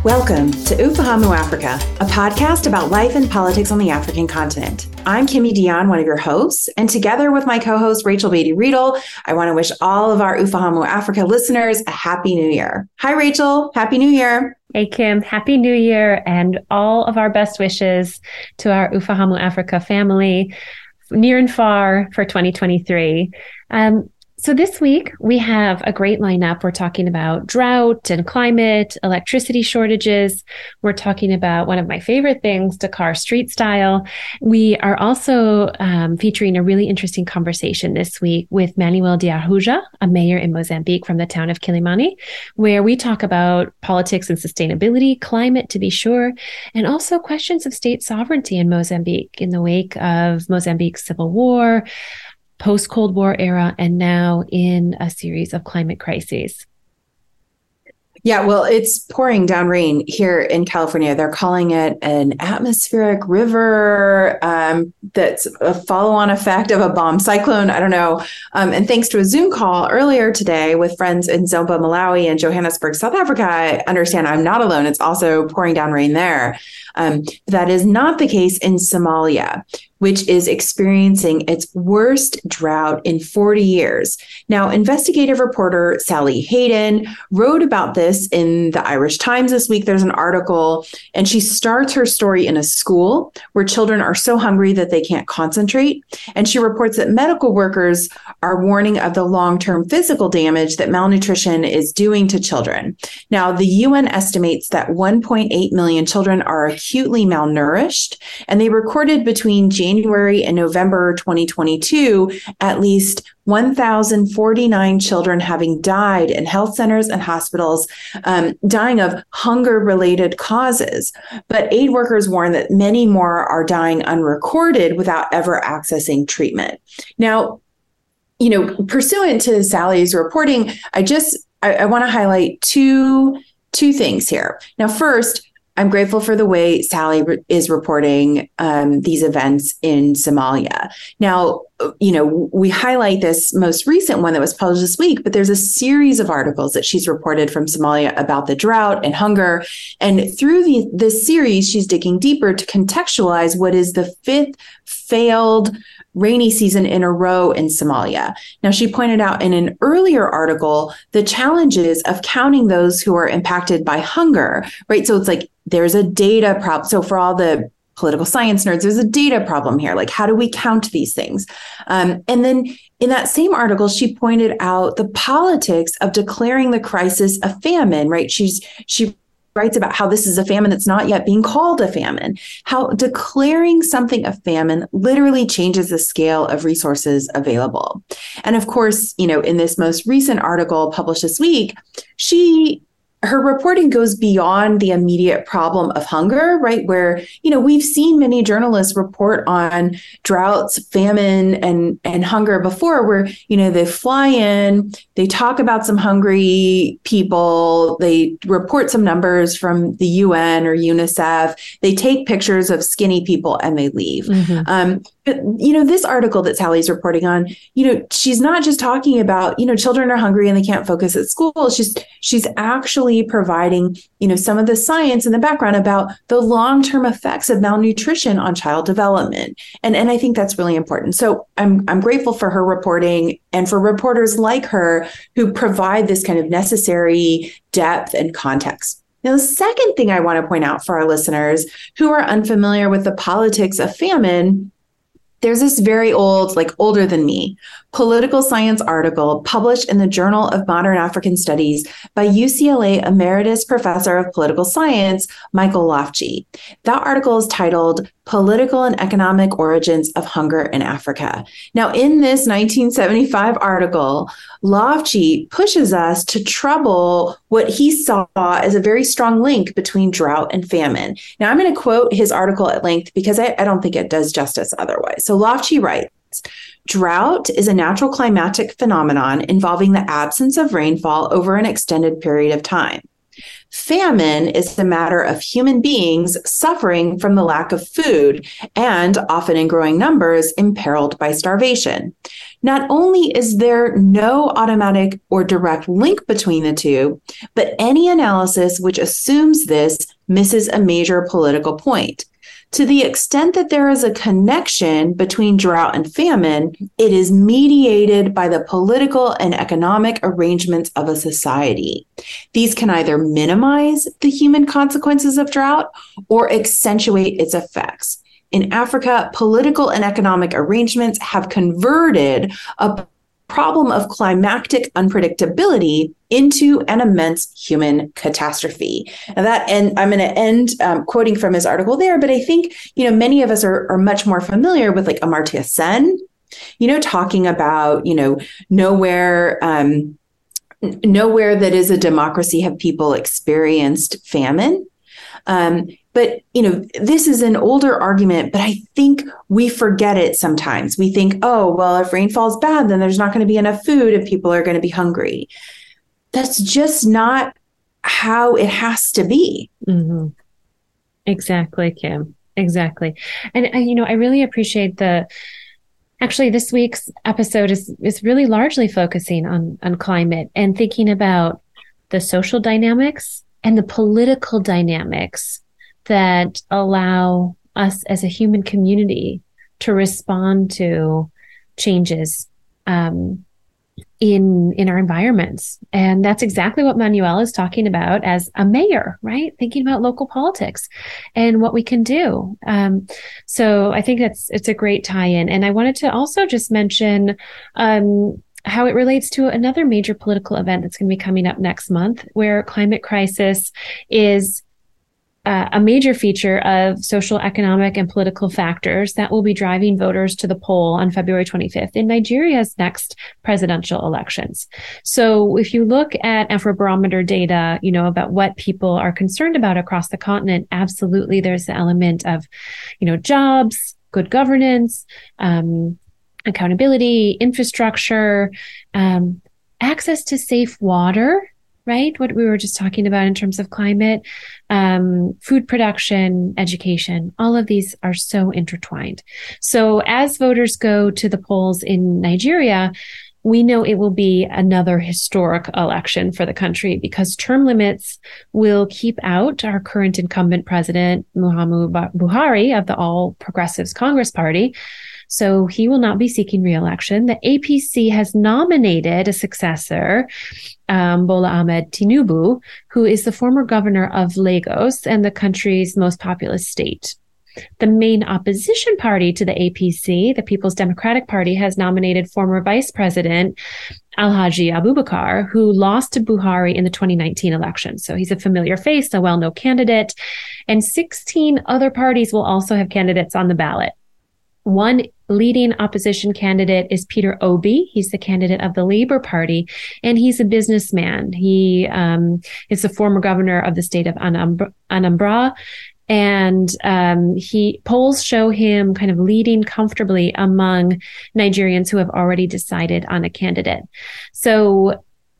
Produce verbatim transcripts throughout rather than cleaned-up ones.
Welcome to Ufahamu Africa, a podcast about life and politics on the African continent. I'm Kimmy Dion, one of your hosts, and together with my co-host Rachel Beatty-Riedel, I want to wish all of our Ufahamu Africa listeners a Happy New Year. Hi, Rachel. Happy New Year. Hey, Kim. Happy New Year and all of our best wishes to our Ufahamu Africa family, near and far, for twenty twenty-three. Um, So this week, we have a great lineup. We're talking about drought and climate, electricity shortages. We're talking about one of my favorite things, Dakar street style. We are also um, featuring a really interesting conversation this week with Manuel de Arruja, a mayor in Mozambique from the town of Quilimane, where we talk about politics and sustainability, climate to be sure, and also questions of state sovereignty in Mozambique in the wake of Mozambique's civil war, post-Cold War era, and now in a series of climate crises. Yeah, well, it's pouring down rain here in California. They're calling it an atmospheric river um, that's a follow-on effect of a bomb cyclone. I don't know. Um, and thanks to a Zoom call earlier today with friends in Zomba, Malawi and Johannesburg, South Africa, I understand I'm not alone. It's also pouring down rain there. Um, that is not the case in Somalia, which is experiencing its worst drought in forty years. Now, investigative reporter Sally Hayden wrote about this in the Irish Times this week. There's an article, and she starts her story in a school where children are so hungry that they can't concentrate. And she reports that medical workers are warning of the long-term physical damage that malnutrition is doing to children. Now, the U N estimates that one point eight million children are acutely malnourished, and they recorded between January and November twenty twenty-two at least one thousand forty-nine children having died in health centers and hospitals, um, dying of hunger-related causes. But aid workers warn that many more are dying unrecorded without ever accessing treatment. Now, you know, pursuant to Sally's reporting, I just I, I want to highlight two two things here. Now, first, I'm grateful for the way Sally re- is reporting um, these events in Somalia. Now, you know, we highlight this most recent one that was published this week, but there's a series of articles that she's reported from Somalia about the drought and hunger. And through the, this series, she's digging deeper to contextualize what is the fifth failed rainy season in a row in Somalia. Now, she pointed out in an earlier article the challenges of counting those who are impacted by hunger, right? So it's like there's a data problem. So for all the political science nerds, there's a data problem here. Like, how do we count these things? Um, and then in that same article, she pointed out the politics of declaring the crisis a famine, right? She's she writes about how this is a famine that's not yet being called a famine, how declaring something a famine literally changes the scale of resources available. And of course, you know, in this most recent article published this week, she her reporting goes beyond the immediate problem of hunger, right? Where, you know, we've seen many journalists report on droughts, famine, and, and hunger before, where, you know, they fly in, they talk about some hungry people, they report some numbers from the U N or UNICEF, they take pictures of skinny people and they leave. Mm-hmm. Um, but, you know, this article that Sally's reporting on, you know, she's not just talking about, you know, children are hungry and they can't focus at school. She's, she's actually providing, you know, some of the science in the background about the long-term effects of malnutrition on child development. And, and I think that's really important. So I'm, I'm grateful for her reporting and for reporters like her who provide this kind of necessary depth and context. Now, the second thing I want to point out for our listeners who are unfamiliar with the politics of famine, there's this very old, like older than me, political science article published in the Journal of Modern African Studies by U C L A Emeritus Professor of Political Science, Michael Lofci. That article is titled Political and Economic Origins of Hunger in Africa. Now, in this nineteen seventy-five article, Lofci pushes us to trouble what he saw as a very strong link between drought and famine. Now, I'm going to quote his article at length because I, I don't think it does justice otherwise. So Lofci writes, drought is a natural climatic phenomenon involving the absence of rainfall over an extended period of time. Famine is a matter of human beings suffering from the lack of food and, often in growing numbers, imperiled by starvation. Not only is there no automatic or direct link between the two, but any analysis which assumes this misses a major political point. To the extent that there is a connection between drought and famine, it is mediated by the political and economic arrangements of a society. These can either minimize the human consequences of drought or accentuate its effects. In Africa, political and economic arrangements have converted a problem of climactic unpredictability into an immense human catastrophe. And that, and I'm going to end um, quoting from his article there, but I think, you know, many of us are, are much more familiar with like Amartya Sen, you know, talking about, you know, nowhere, um, nowhere that is a democracy have people experienced famine. Um, But, you know, this is an older argument, but I think we forget it sometimes. We think, oh, well, if rainfall's bad, then there's not going to be enough food and people are going to be hungry. That's just not how it has to be. Mm-hmm. Exactly, Kim. Exactly. And, uh, you know, I really appreciate the, actually, this week's episode is, is really largely focusing on, on climate and thinking about the social dynamics and the political dynamics that allow us as a human community to respond to changes um, in in our environments. And that's exactly what Manuel is talking about as a mayor, right? Thinking about local politics and what we can do. Um, so I think that's it's a great tie-in. And I wanted to also just mention um, how it relates to another major political event that's going to be coming up next month, where climate crisis is Uh, a major feature of social, economic, and political factors that will be driving voters to the poll on February twenty-fifth in Nigeria's next presidential elections. So if you look at Afrobarometer data, you know, about what people are concerned about across the continent, absolutely there's the element of, you know, jobs, good governance, um, accountability, infrastructure, um, access to safe water, right? What we were just talking about in terms of climate, um, food production, education, all of these are so intertwined. So as voters go to the polls in Nigeria, we know it will be another historic election for the country because term limits will keep out our current incumbent president, Muhammadu Buhari of the All Progressives Congress Party. So he will not be seeking re-election. The A P C has nominated a successor, um, Bola Ahmed Tinubu, who is the former governor of Lagos and the country's most populous state. The main opposition party to the A P C, the People's Democratic Party, has nominated former Vice President Alhaji Abubakar, who lost to Buhari in the twenty nineteen election. So he's a familiar face, a well-known candidate. And sixteen other parties will also have candidates on the ballot. One leading opposition candidate is Peter Obi. He's the candidate of the Labour Party, and he's a businessman. He um, is the former governor of the state of Anambra, Anambra and um, he polls show him kind of leading comfortably among Nigerians who have already decided on a candidate. So,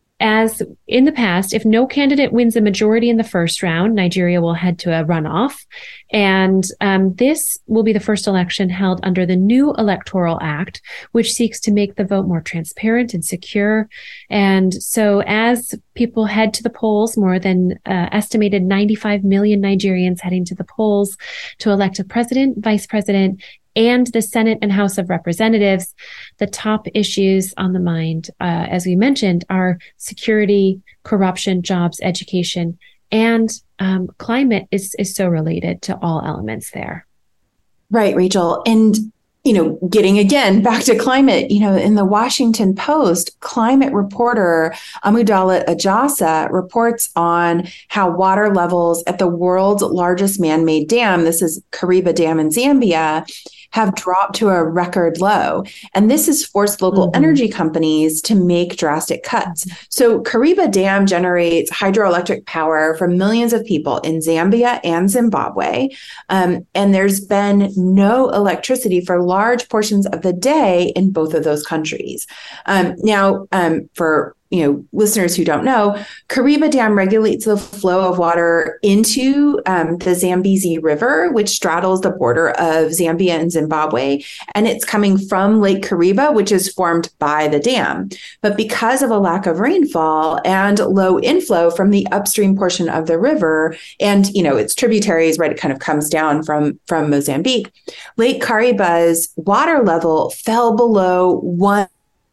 as in the past, if no candidate wins a majority in the first round, Nigeria will head to a runoff. And um, this will be the first election held under the new Electoral Act, which seeks to make the vote more transparent and secure. And so as people head to the polls, more than uh, estimated ninety-five million Nigerians heading to the polls to elect a president, vice president, and the Senate and House of Representatives, the top issues on the mind, uh, as we mentioned, are security, corruption, jobs, education, and um, climate is, is so related to all elements there. Right, Rachel. And, you know, getting again back to climate, you know, in the Washington Post, climate reporter Amudala Ajasa reports on how water levels at the world's largest man-made dam, this is Kariba Dam in Zambia, have dropped to a record low. And this has forced local mm-hmm. energy companies to make drastic cuts. So Kariba Dam generates hydroelectric power for millions of people in Zambia and Zimbabwe. Um, and there's been no electricity for large portions of the day in both of those countries. Um, now, um, for you know, listeners who don't know, Kariba Dam regulates the flow of water into um, the Zambezi River, which straddles the border of Zambia and Zimbabwe. And it's coming from Lake Kariba, which is formed by the dam. But because of a lack of rainfall and low inflow from the upstream portion of the river and, you know, its tributaries, right, it kind of comes down from, from Mozambique, Lake Kariba's water level fell below one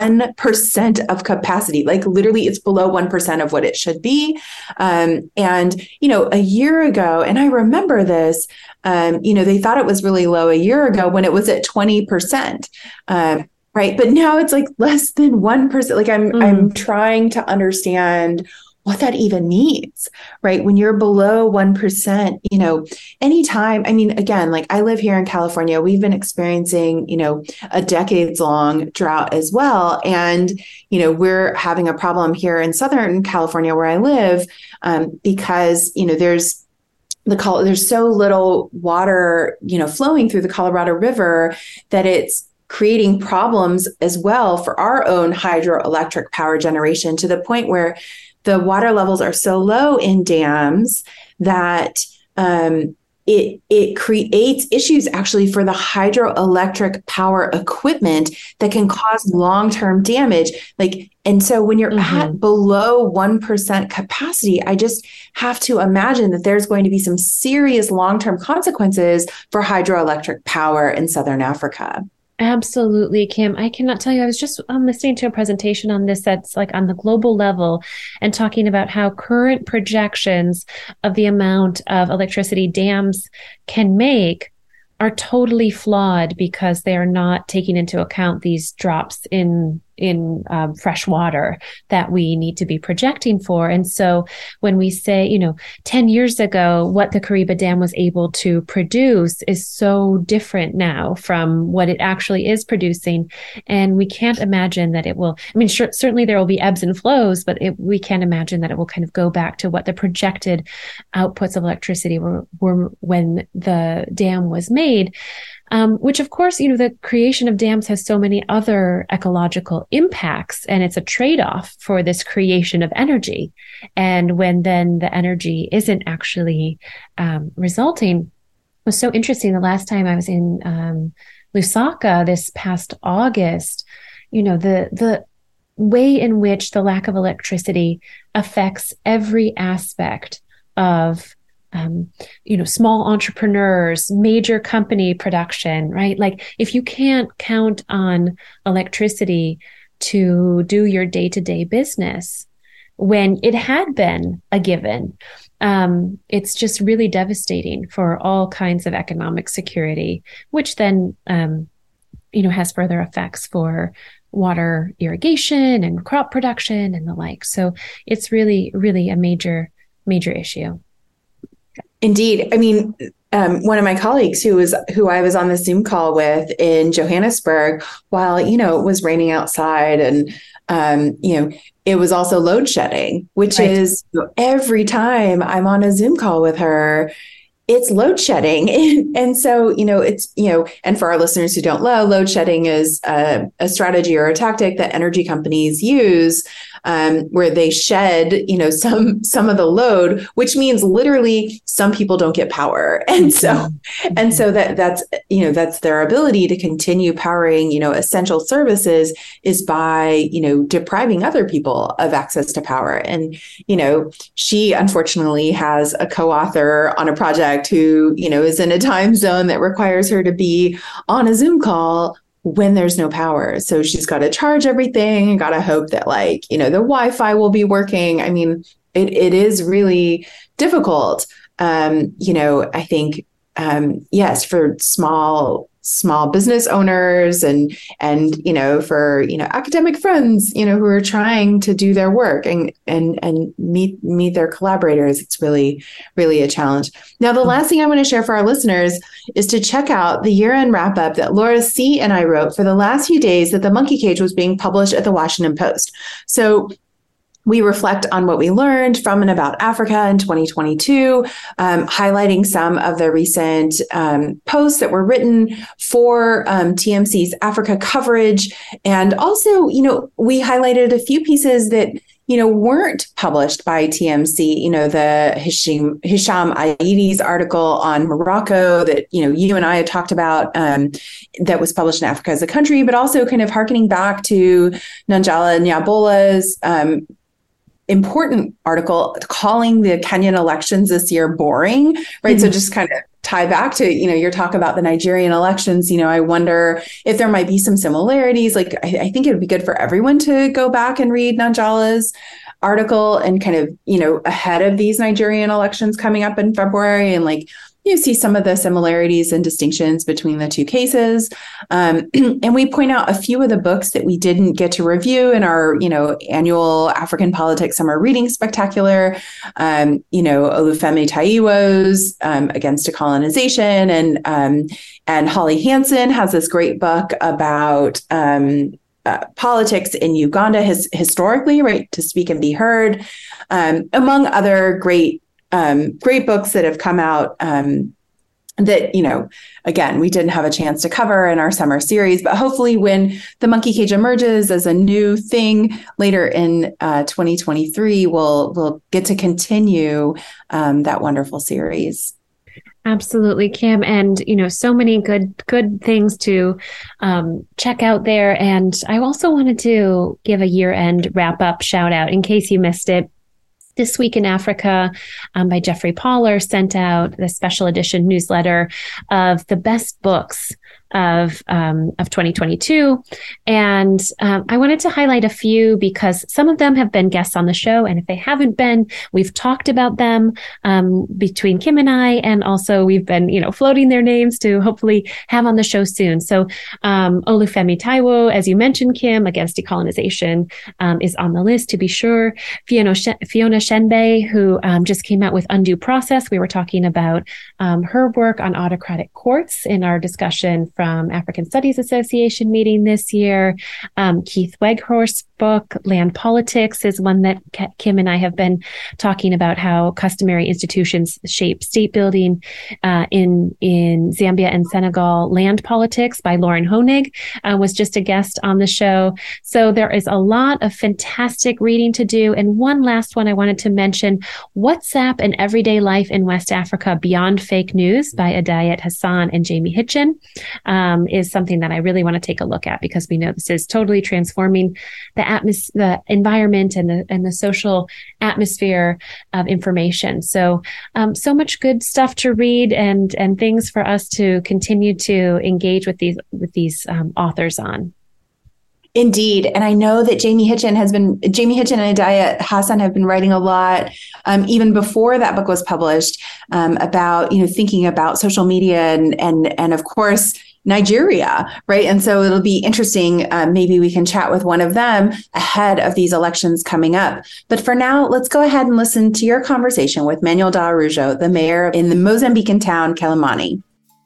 percent of capacity. Like literally it's below one percent of what it should be. Um, and, you know, a year ago, and I remember this, um, you know, they thought it was really low a year ago when it was at twenty percent. Um, right. But now it's like less than one percent. Like I'm, mm. I'm trying to understand what that even means, right? When you're below one percent, you know, anytime, I mean, again, like I live here in California, we've been experiencing, you know, a decades long drought as well. And, you know, we're having a problem here in Southern California where I live um, because, you know, there's the Col- there's so little water, you know, flowing through the Colorado River that it's creating problems as well for our own hydroelectric power generation to the point where the water levels are so low in dams that um, it it creates issues actually for the hydroelectric power equipment that can cause long-term damage. Like, and so when you're mm-hmm. at below one percent capacity, I just have to imagine that there's going to be some serious long-term consequences for hydroelectric power in Southern Africa. Absolutely, Kim. I cannot tell you, I was just um, listening to a presentation on this that's like on the global level and talking about how current projections of the amount of electricity dams can make are totally flawed because they are not taking into account these drops in in um, fresh water that we need to be projecting for. And so when we say, you know, ten years ago, what the Kariba Dam was able to produce is so different now from what it actually is producing. And we can't imagine that it will, I mean, sure, certainly there will be ebbs and flows, but it, we can't imagine that it will kind of go back to what the projected outputs of electricity were, were when the dam was made. Um, which, of course, you know, the creation of dams has so many other ecological impacts, and it's a trade-off for this creation of energy. And when then the energy isn't actually um, resulting, it was so interesting. The last time I was in um, Lusaka this past August, you know, the the way in which the lack of electricity affects every aspect of Um, you know, small entrepreneurs, major company production, right? Like if you can't count on electricity to do your day-to-day business when it had been a given, um, it's just really devastating for all kinds of economic security, which then, um, you know, has further effects for water irrigation and crop production and the like. So it's really, really a major, major issue. Indeed. I mean, um, one of my colleagues who was who I was on the Zoom call with in Johannesburg, while, you know, it was raining outside and, um, you know, it was also load shedding, which right. is you know, every time I'm on a Zoom call with her, it's load shedding. And, and so, you know, it's, you know, and for our listeners who don't know, load shedding is a, a strategy or a tactic that energy companies use um, where they shed, you know, some, some of the load, which means literally some people don't get power. And so, and so that that's, you know, that's their ability to continue powering, you know, essential services is by, you know, depriving other people of access to power. And, you know, she unfortunately has a co-author on a project who, you know, is in a time zone that requires her to be on a Zoom call when there's no power. So she's got to charge everything and got to hope that, like, you know, the Wi-Fi will be working. I mean, it it is really difficult. Um, you know, I think, um, yes, for small small business owners and, and, you know, for, you know, academic friends, you know, who are trying to do their work and, and, and meet, meet their collaborators. It's really, really a challenge. Now, the last thing I want to share for our listeners is to check out the year-end wrap-up that Laura C. and I wrote for the last few days that The Monkey Cage was being published at the Washington Post. So we reflect on what we learned from and about Africa in twenty twenty-two, um, highlighting some of the recent um, posts that were written for um, T M C's Africa coverage. And also, you know, we highlighted a few pieces that you know, weren't published by T M C. You know, the Hisham, Hisham Aidi's article on Morocco that, you know, you and I had talked about, um, that was published in Africa as a Country, but also kind of harkening back to Nanjala Nyabola's um, important article calling the Kenyan elections this year boring, right? Mm-hmm. So just kind of tie back to, you know, your talk about the Nigerian elections. You know, I wonder if there might be some similarities. Like, I, I think it would be good for everyone to go back and read Nanjala's article and kind of, you know, ahead of these Nigerian elections coming up in February, and like, you see some of the similarities and distinctions between the two cases. Um, and we point out a few of the books that we didn't get to review in our, you know, annual African Politics Summer Reading Spectacular. Um, you know, Olufemi Taiwo's um, Against Decolonization, and um, and Holly Hansen has this great book about um, uh, politics in Uganda his, historically, right, to speak and be heard, um, among other great Um, great books that have come out um, that, you know, again, we didn't have a chance to cover in our summer series, but hopefully when The Monkey Cage emerges as a new thing later in uh, twenty twenty-three, we'll, we'll get to continue um, that wonderful series. Absolutely, Kim. And, you know, so many good, good things to um, check out there. And I also wanted to give a year-end wrap-up shout out in case you missed it. This Week in Africa um, by Jeffrey Pauler sent out the special edition newsletter of the best books of um, of twenty twenty-two. And um, I wanted to highlight a few because some of them have been guests on the show. And if they haven't been, we've talked about them um, between Kim and I. And also we've been, you know, floating their names to hopefully have on the show soon. So um, Olufemi Taiwo, as you mentioned, Kim, Against Decolonization um, is on the list to be sure. Fiona, Sh- Fiona Shenbe, who um, just came out with Undue Process. We were talking about um, her work on autocratic courts in our discussion from African Studies Association meeting this year. Um, Keith Weghorst's book, Land Politics, is one that K- Kim and I have been talking about, how customary institutions shape state building uh, in, in Zambia and Senegal. Land Politics by Lauren Honig uh, was just a guest on the show. So there is a lot of fantastic reading to do. And one last one I wanted to mention, WhatsApp and Everyday Life in West Africa Beyond Fake News by Adayat Hassan and Jamie Hitchen. Um, is something that I really want to take a look at, because we know this is totally transforming the atmos- the environment and the and the social atmosphere of information. So, um, so much good stuff to read and and things for us to continue to engage with these with these um, authors on. Indeed. And I know that Jamie Hitchen has been, Jamie Hitchen and Adayat Hassan have been writing a lot, um, even before that book was published, um, about, you know, thinking about social media and, and, and of course, Nigeria, right? And so it'll be interesting. Uh, maybe we can chat with one of them ahead of these elections coming up. But for now, let's go ahead and listen to your conversation with Manuel da Araújo, the mayor in the Mozambican town, Quelimane.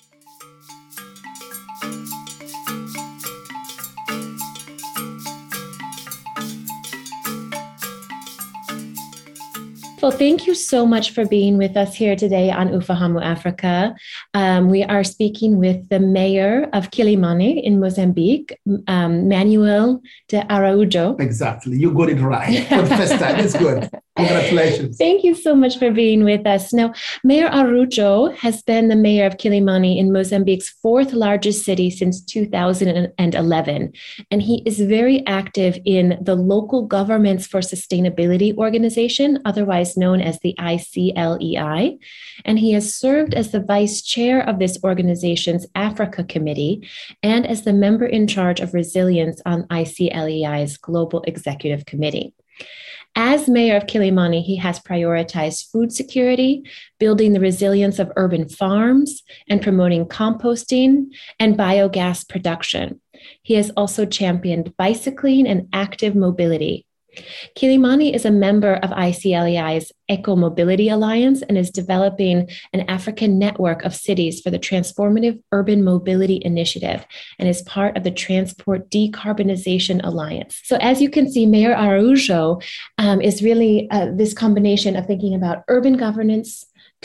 Well, thank you so much for being with us here today on Ufahamu Africa. Um, we are speaking with the mayor of Quelimane in Mozambique, um, Manuel da Araújo. Exactly. You got it right for the first time. It's good. Congratulations. Thank you so much for being with us. Now, Mayor Araújo has been the mayor of Quelimane in Mozambique's fourth largest city since two thousand eleven. And he is very active in the Local Governments for Sustainability organization, otherwise known as the I C L E I. And he has served as the vice chair of this organization's Africa Committee and as the member in charge of resilience on I C L E I's Global Executive Committee. As mayor of Quelimane, he has prioritized food security, building the resilience of urban farms, and promoting composting and biogas production. He has also championed bicycling and active mobility. Quelimane is a member of I C L E I's Eco Mobility Alliance and is developing an African network of cities for the Transformative Urban Mobility Initiative and is part of the Transport Decarbonization Alliance. So as you can see, Mayor Araújo um, is really uh, this combination of thinking about urban governance,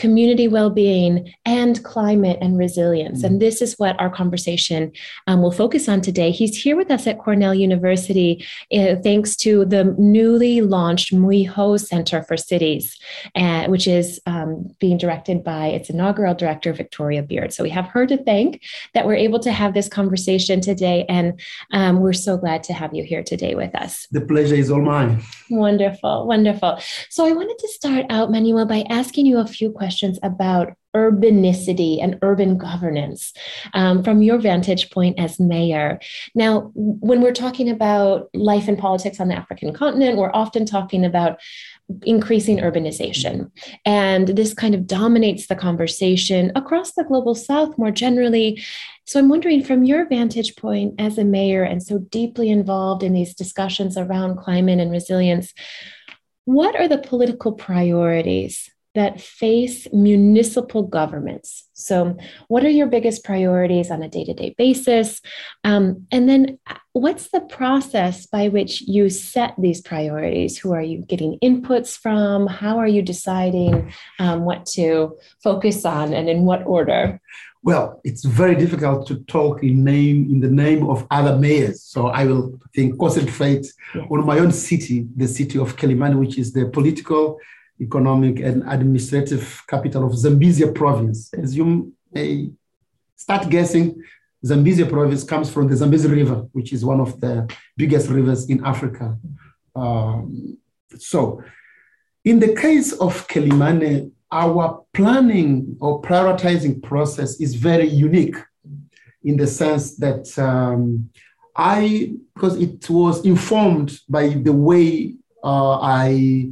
community well-being, and climate and resilience. Mm-hmm. And this is what our conversation um, will focus on today. He's here with us at Cornell University, uh, thanks to the newly launched Mui Ho Center for Cities, uh, which is um, being directed by its inaugural director, Victoria Beard. So we have her to thank that we're able to have this conversation today. And um, we're so glad to have you here today with us. The pleasure is all mine. Wonderful, wonderful. So I wanted to start out, Manuel, by asking you a few questions about urbanicity and urban governance um, from your vantage point as mayor. Now, when we're talking about life and politics on the African continent, we're often talking about increasing urbanization. And this kind of dominates the conversation across the global South more generally. So I'm wondering, from your vantage point as a mayor and so deeply involved in these discussions around climate and resilience, what are the political priorities that face municipal governments? So what are your biggest priorities on a day-to-day basis? Um, and then what's the process by which you set these priorities? Who are you getting inputs from? How are you deciding um, what to focus on and in what order? Well, it's very difficult to talk in name in the name of other mayors. So I will I think concentrate yeah. on my own city, the city of Quelimane, which is the political, economic, and administrative capital of Zambezia province. As you may start guessing, Zambezia province comes from the Zambezi River, which is one of the biggest rivers in Africa. Um, so in the case of Quelimane, our planning or prioritizing process is very unique in the sense that um, I, because it was informed by the way uh, I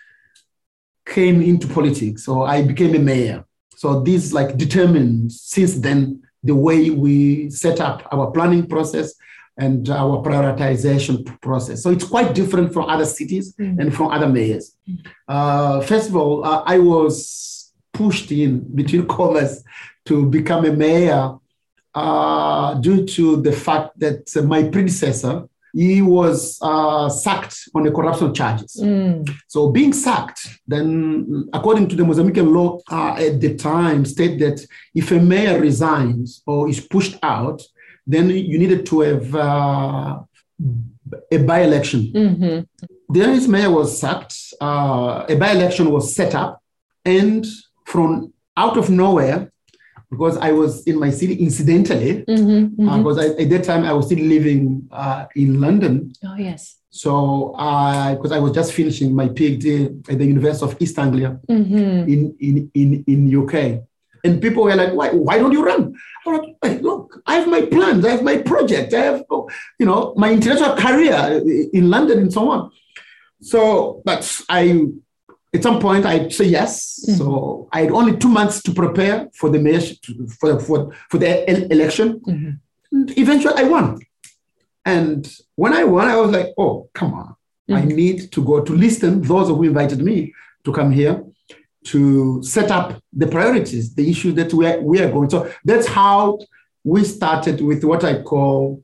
came into politics, so I became a mayor. So this like determined since then the way we set up our planning process and our prioritization process. So it's quite different from other cities mm-hmm. and from other mayors. Uh, first of all, uh, I was pushed in between commas to become a mayor uh, due to the fact that uh, my predecessor, he was uh, sacked on the corruption charges. Mm. So being sacked, then according to the Mozambican law uh, at the time, state that if a mayor resigns or is pushed out, then you needed to have uh, a by-election. Mm-hmm. Then his mayor was sacked, uh, a by-election was set up, and from out of nowhere, because I was in my city incidentally, mm-hmm, mm-hmm. Uh, because I, at that time I was still living uh, in London. Oh, yes. So, because uh, I was just finishing my PhD at the University of East Anglia mm-hmm. in, in, in, in U K. And people were like, why, why don't you run? I was like, hey, look, I have my plans, I have my project, I have, you know, my international career in London and so on. So, but I, at some point, I'd say yes. Mm-hmm. So I had only two months to prepare for the mayorship, for, for, for the el- election. Mm-hmm. And eventually, I won. And when I won, I was like, oh, come on. Mm-hmm. I need to go to listen those who invited me to come here to set up the priorities, the issue that we are, we are going. So that's how we started with what I call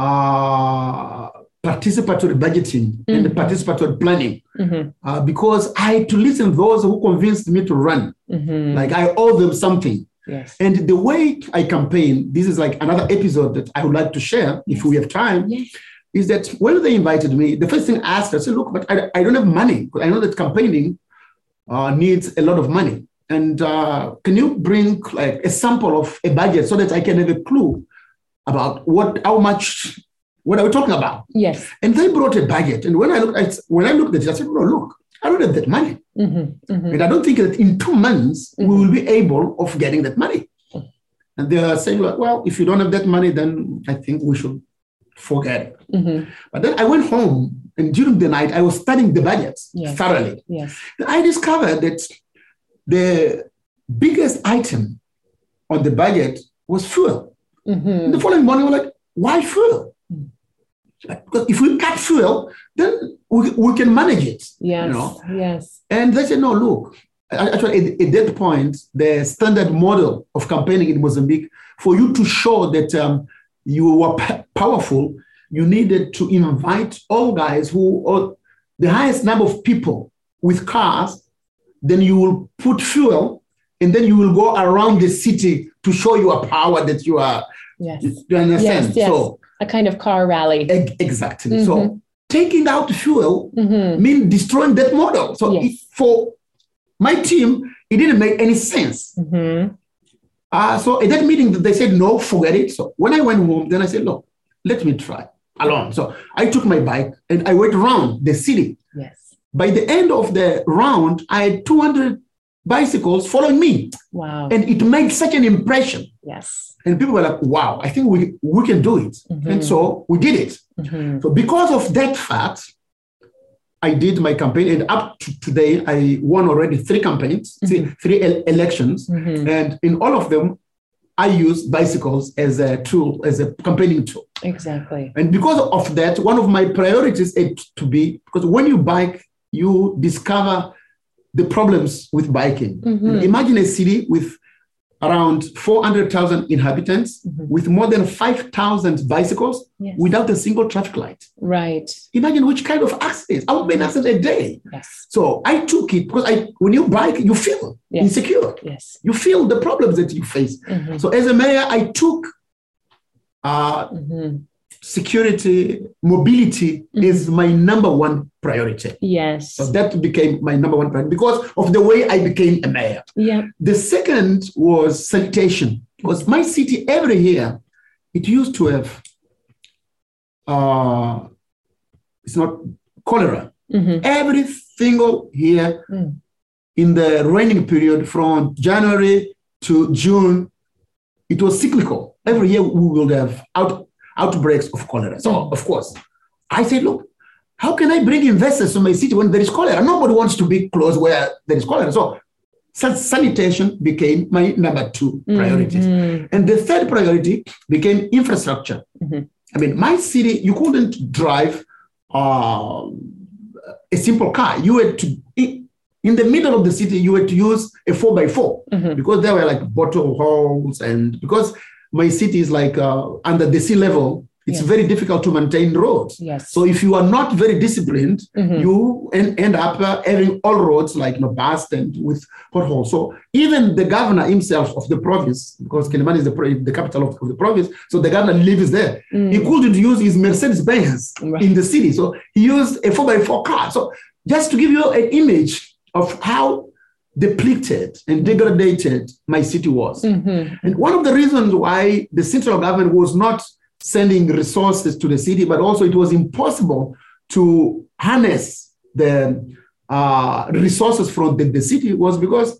uh, participatory budgeting mm-hmm. and participatory planning, mm-hmm. uh, because I had to listen to those who convinced me to run. Mm-hmm. Like I owe them something. Yes. And the way I campaign, this is like another episode that I would like to share if yes. we have time, yes. is that when they invited me, the first thing I asked, I said, look, but I, I don't have money. I know that campaigning uh, needs a lot of money. And uh, can you bring like a sample of a budget so that I can have a clue about what, how much, what are we talking about? Yes. And they brought a budget. And when I looked at, when I looked at it, I said, no, look, I don't have that money. Mm-hmm, mm-hmm. And I don't think that in two months, mm-hmm. we will be able of getting that money. And they are saying, well, if you don't have that money, then I think we should forget it. Mm-hmm. But then I went home, and during the night, I was studying the budget yes. thoroughly. Yes. And I discovered that the biggest item on the budget was fuel. Mm-hmm. The following morning, we were like, why fuel? Because if we cut fuel, then we, we can manage it. Yes, you know? yes. And they said, no, look, actually, at, at that point, the standard model of campaigning in Mozambique, for you to show that um, you were p- powerful, you needed to invite all guys who, or the highest number of people with cars, then you will put fuel and then you will go around the city to show your power that you are. Yes. You understand? Yes, yes. So a kind of car rally. e- exactly. Mm-hmm. So taking out fuel Mm-hmm. means destroying that model. So Yes. it, for my team, it didn't make any sense. Mm-hmm. Uh, so at that meeting, they said, no, forget it. So when I went home, then I said, look, let me try alone. So I took my bike and I went around the city. Yes. By the end of the round, I had two hundred bicycles following me. Wow. And it made such an impression. Yes. And people were like, wow, I think we, we can do it. Mm-hmm. And so we did it. Mm-hmm. So because of that fact, I did my campaign. And up to today, I won already three campaigns, Mm-hmm. three, three el- elections. Mm-hmm. And in all of them, I use bicycles as a tool, as a campaigning tool. Exactly. And because of that, one of my priorities is to be, because when you bike, you discover the problems with biking. Mm-hmm. You know, imagine a city with around four hundred thousand inhabitants, Mhm. with more than five thousand bicycles, Yes. without a single traffic light. Right. Imagine which kind of accidents. I would be an accident a day. Yes. So I took it because I, when you bike, you feel Yes. insecure. Yes. You feel the problems that you face. Mm-hmm. So as a mayor, I took uh, Mm-hmm. security, mobility Mhm. is my number one priority. Yes. So that became my number one priority because of the way I became a mayor. Yeah. The second was sanitation, because my city every year, it used to have, uh, it's not cholera. Mm-hmm. Every single year Mm. in the raining period from January to June, it was cyclical. Every year we will have out, outbreaks of cholera. So, Mm. of course, I said, look, how can I bring investors to my city when there is cholera? Nobody wants to be close where there is cholera. So, san- sanitation became my number two priority. Mhm. And the third priority became infrastructure. Mhm. I mean, my city, you couldn't drive uh, a simple car. You had to, in the middle of the city, you had to use a four by four Mhm. because there were like bottle holes. And because my city is like uh, under the sea level, it's Yes. very difficult to maintain roads. Yes. So if you are not very disciplined, Mhm. you en- end up uh, having all roads like, you know, bust and with potholes. So even the governor himself of the province, because Kilimani is the, pro- the capital of, of the province, so the governor lives there. Mm. He couldn't use his Mercedes Benz Right. in the city. So he used a four by four car. So just to give you an image of how depleted and degraded my city was. Mhm. And one of the reasons why the central government was not sending resources to the city, but also it was impossible to harness the uh, resources from the, the city was because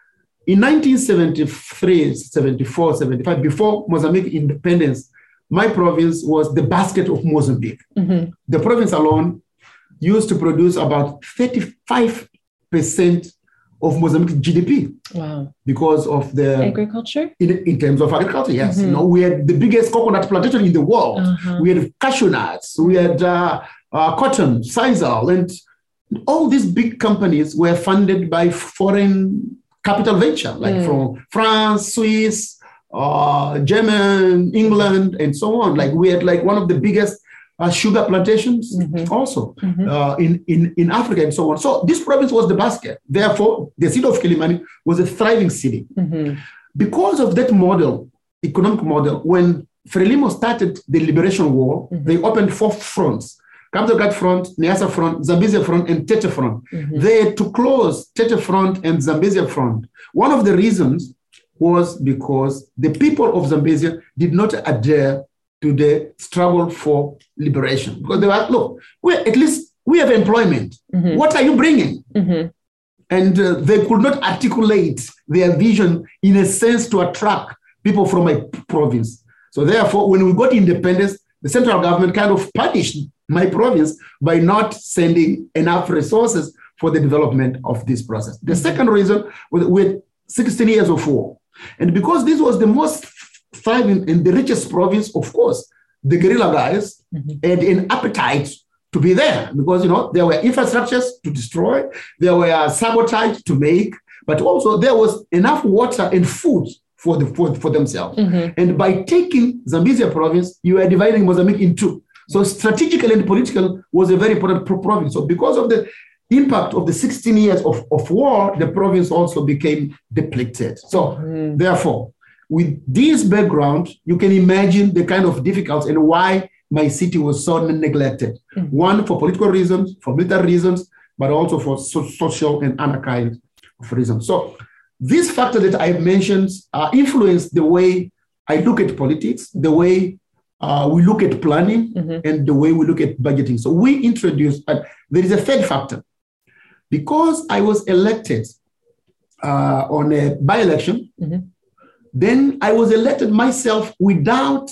in nineteen seventy-three, seventy-four, seventy-five, before Mozambique independence, my province was the basket of Mozambique. Mhm. The province alone used to produce about thirty-five percent of Mozambique's G D P Wow. because of the Agriculture? in, in terms of agriculture, yes. Mhm. You know, we had the biggest coconut plantation in the world. Uh-huh. We had cashew nuts. We had uh, uh, cotton, sisal, and all these big companies were funded by foreign capital venture, like Mm. from France, Swiss, uh, German, England, and so on. Like we had like one of the biggest uh, sugar plantations Mhm. also Mhm. uh, in, in, in Africa and so on. So this province was the basket. Therefore, the city of Kilimani was a thriving city. Mhm. Because of that model, economic model, when Frelimo started the Liberation War, Mhm. they opened four fronts: Cabo Delgado Front, Niassa Front, Zambezia Front, and Tete Front. Mhm. They had to close Tete Front and Zambezia Front. One of the reasons was because the people of Zambezia did not adhere to the struggle for liberation. Because they were, look, we at least we have employment. Mhm. What are you bringing? Mhm. And uh, they could not articulate their vision in a sense to attract people from my province. So therefore, when we got independence, the central government kind of punished my province by not sending enough resources for the development of this process. The second reason was with sixteen years of war. And because this was the most thriving and the richest province, of course, the guerrilla guys Mhm. had an appetite to be there because, you know, there were infrastructures to destroy, there were sabotage to make, but also there was enough water and food for, the, for, for themselves. Mhm. And by taking Zambezia province, you are dividing Mozambique in two. So strategically and political was a very important pro- province. So because of the impact of the sixteen years of, of war, the province also became depleted. So mm-hmm. therefore, with this background, you can imagine the kind of difficulties and why my city was so neglected. Mm-hmm. One, for political reasons, for military reasons, but also for so- social and other kinds of reasons. So these factors that I've mentioned uh, influence the way I look at politics, the way uh, we look at planning, mm-hmm. and the way we look at budgeting. So we introduced, but there is a third factor. Because I was elected uh, on a by-election, mm-hmm. then I was elected myself without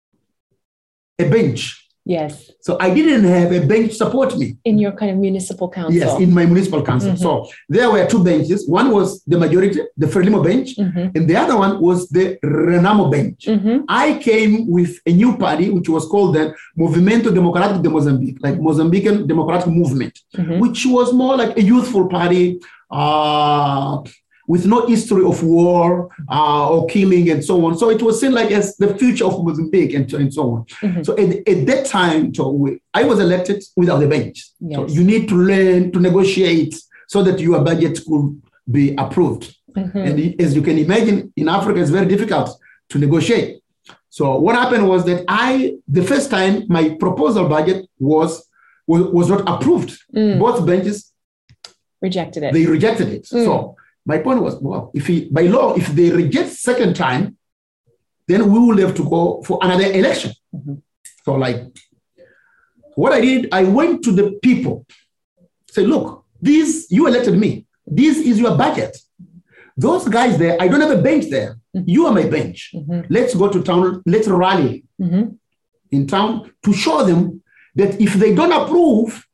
a bench. Yes. So I didn't have a bench support me. In your kind of municipal council. Yes, in my municipal council. Mm-hmm. So there were two benches. One was the majority, the Frelimo bench, mm-hmm. and the other one was the Renamo bench. Mm-hmm. I came with a new party, which was called the Movimento Democrático de Moçambique, like Mozambican Democratic Movement, mm-hmm. which was more like a youthful party, uh, with no history of war uh, or killing and so on. So it was seen like as the future of Mozambique and, and so on. Mm-hmm. So at, at that time, so we, I was elected without a bench. Yes. So you need to learn to negotiate so that your budget could be approved. Mm-hmm. And as you can imagine, in Africa, it's very difficult to negotiate. So what happened was that I, the first time my proposal budget was, was, was not approved. Mm. Both benches rejected it. They rejected it. Mm. So my point was, well, if he, by law, if they reject second time, then we will have to go for another election. Mm-hmm. So like, what I did, I went to the people, say, look, this, you elected me. This is your budget. Those guys there, I don't have a bench there. Mm-hmm. You are my bench. Mm-hmm. Let's go to town, let's rally mm-hmm. in town to show them that if they don't approve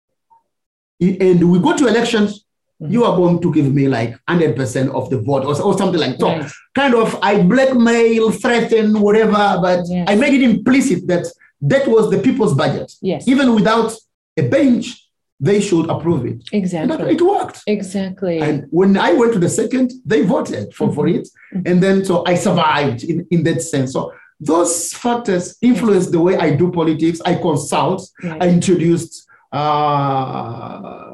and we go to elections, you are going to give me like one hundred percent of the vote or, or something like that. Right. So kind of I blackmail, threaten, whatever, but yes. I made it implicit that that was the people's budget. Yes. Even without a bench, they should approve it. Exactly. And it worked. Exactly. And when I went to the second, they voted for, mm-hmm. for it. Mm-hmm. And then so I survived in, in that sense. So those factors influence yes. the way I do politics. I consult. Right. I introduced uh,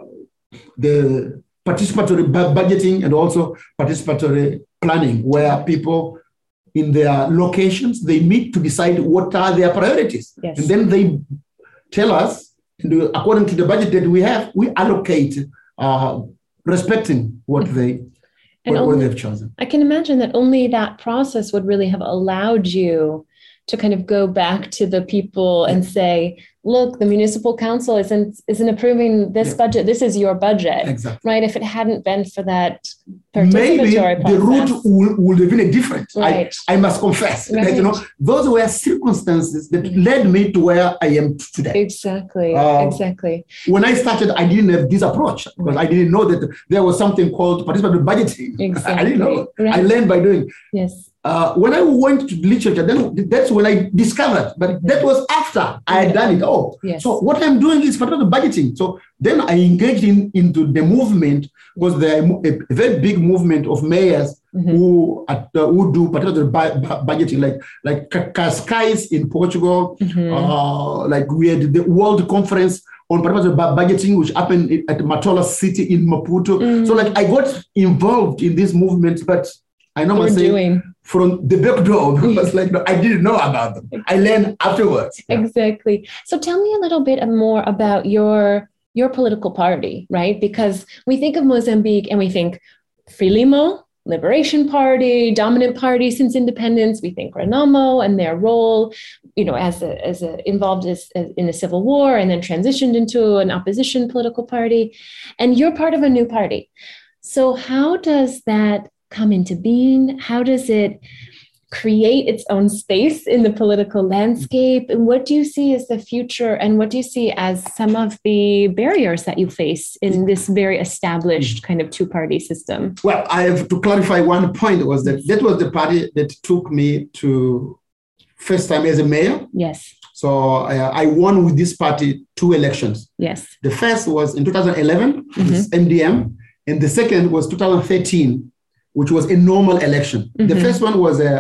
the participatory bu- budgeting and also participatory planning, where people in their locations, they meet to decide what are their priorities. Yes. And then they tell us, according to the budget that we have, we allocate uh, respecting what they and what, only, what they've chosen. I can imagine that only that process would really have allowed you to kind of go back to the people and say, look, the municipal council isn't isn't approving this yeah. budget. This is your budget, exactly. right? If it hadn't been for that participatory maybe process, the route would, would have been different. Right. I, I must confess. Right. That, you know, those were circumstances that led me to where I am today. Exactly. Uh, exactly. When I started, I didn't have this approach because I didn't know that there was something called participatory budgeting. Exactly. I didn't know. Right. I learned by doing. Yes. Uh, when I went to literature, then that's when I discovered, but mm-hmm. that was after I had done it all. Yes. So what I'm doing is participatory budgeting. So then I engaged in into the movement, was there a, a very big movement of mayors mm-hmm. who uh, who do participatory bu- bu- budgeting, like like Cascais in Portugal, mm-hmm. uh, like we had the World Conference on participatory bu- budgeting, which happened at Matola City in Maputo. Mm-hmm. So like I got involved in this movement, but I know myself doing. from the back door because like I didn't know about them. I learned afterwards. Yeah. Exactly. So tell me a little bit more about your your political party, right? Because we think of Mozambique and we think Frelimo, Liberation Party, dominant party since independence. We think Renamo and their role, you know, as a, as a, involved as, as in a civil war and then transitioned into an opposition political party. And you're part of a new party. So how does that come into being? How does it create its own space in the political landscape? And what do you see as the future? And what do you see as some of the barriers that you face in this very established kind of two-party system? Well, I have to clarify one point, was that that was the party that took me to first time as a mayor. Yes. So I, I won with this party two elections. Yes. The first was in two thousand eleven, mm-hmm. this M D M, and the second was two thousand thirteen, which was a normal election. Mm-hmm. The first one was a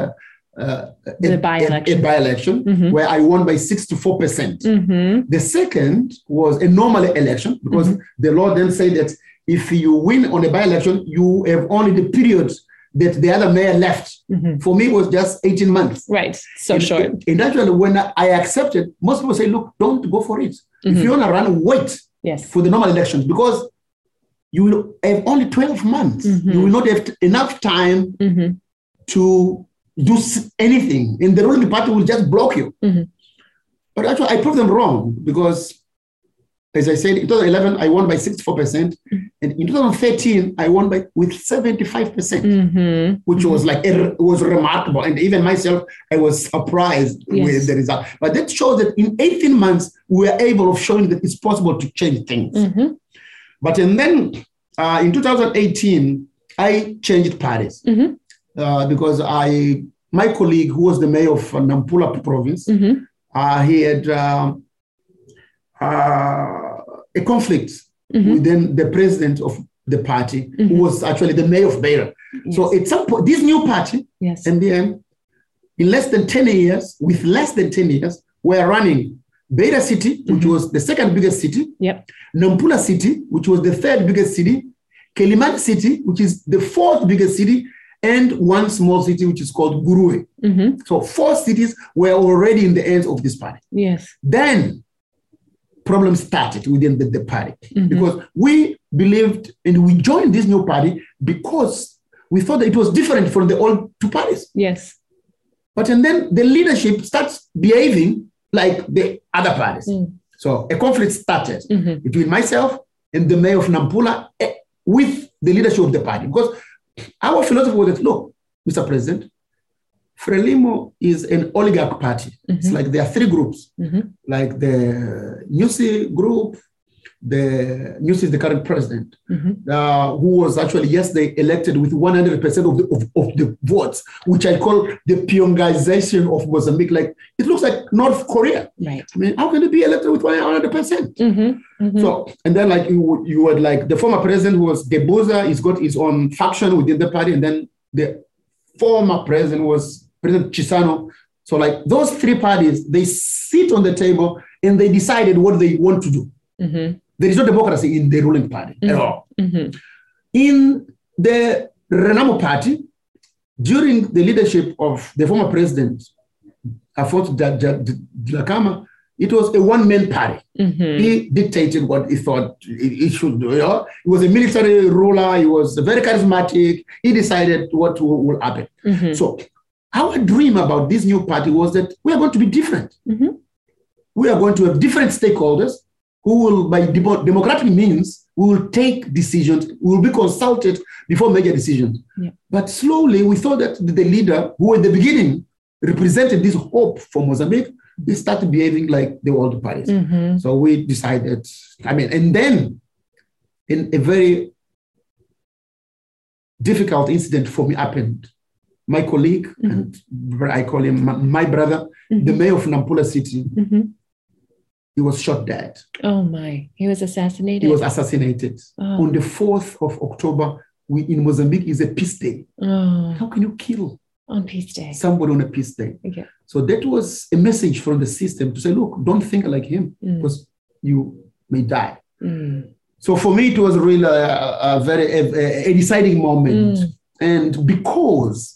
uh, the a, by-election, a, a by-election mm-hmm. where I won by sixty-four percent. Mm-hmm. The second was a normal election because mm-hmm. the law then said that if you win on a by-election, you have only the period that the other mayor left. Mm-hmm. For me, it was just eighteen months. Right, so and, short. And actually, when I accepted, most people say, look, don't go for it. Mm-hmm. If you want to run, wait yes. for the normal elections because you will have only twelve months. Mm-hmm. You will not have enough time mm-hmm. to do anything. And the ruling party will just block you. Mm-hmm. But actually, I proved them wrong because, as I said, in twenty eleven, I won by sixty-four percent. Mm-hmm. And in twenty thirteen, I won by with seventy-five percent, mm-hmm. which was like, it was remarkable. And even myself, I was surprised yes. with the result. But that shows that in eighteen months, we were able of showing that it's possible to change things. Mm-hmm. But and then uh, in two thousand eighteen, I changed parties mm-hmm. uh, because I, my colleague who was the mayor of Nampula province, mm-hmm. uh, he had uh, uh, a conflict mm-hmm. within the president of the party, mm-hmm. who was actually the mayor of Beira. Yes. So at some point, this new party, yes. and then in less than ten years, with less than ten years, we're running Beira City, which mm-hmm. was the second biggest city, yep. Nampula City, which was the third biggest city, Quelimane City, which is the fourth biggest city, and one small city, which is called Gurue. Mm-hmm. So four cities were already in the hands of this party. Yes. Then problems started within the, the party mm-hmm. because we believed and we joined this new party because we thought that it was different from the old two parties. Yes. But and then the leadership starts behaving like the other parties. Mm. So a conflict started mm-hmm. between myself and the mayor of Nampula with the leadership of the party. Because our philosophy was that, look, Mister President, Frelimo is an oligarch party. Mm-hmm. It's like there are three groups, mm-hmm. like the Nyusi group. The Nyusi is the current president, mm-hmm. uh, who was actually yesterday elected with one hundred percent of the, of, of the votes, which I call the Pyongization of Mozambique. Like, it looks like North Korea. Right. I mean, how can it be elected with one hundred percent? Mm-hmm. Mm-hmm. So, and then like you, you had like the former president who was Gebuza, he's got his own faction within the party. And then the former president was President Chisano. So like those three parties, they sit on the table and they decided what they want to do. Mm-hmm. There is no democracy in the ruling party mm-hmm. at all. Mm-hmm. In the Renamo party, during the leadership of the former president, Afonso Dhlakama, it was a one-man party. Mm-hmm. He dictated what he thought he should do. You know? He was a military ruler. He was very charismatic. He decided what will, will happen. Mm-hmm. So our dream about this new party was that we are going to be different. Mm-hmm. We are going to have different stakeholders who will, by democratic means, we will take decisions, we will be consulted before major decisions. Yeah. But slowly, we thought that the leader, who at the beginning represented this hope for Mozambique, they started behaving like the old parties. Mm-hmm. So we decided, I mean, and then in a very difficult incident for me happened. My colleague, mm-hmm. and I call him my, my brother, mm-hmm. the mayor of Nampula City, mm-hmm. he was shot dead. Oh my, he was assassinated? He was assassinated. Oh. On the fourth of October, we, in Mozambique, is a peace day. Oh. How can you kill on peace day? Somebody on a peace day. Okay. So that was a message from the system to say, look, don't think like him mm. because you may die. Mm. So for me, it was really a, a very a, a deciding moment. Mm. And because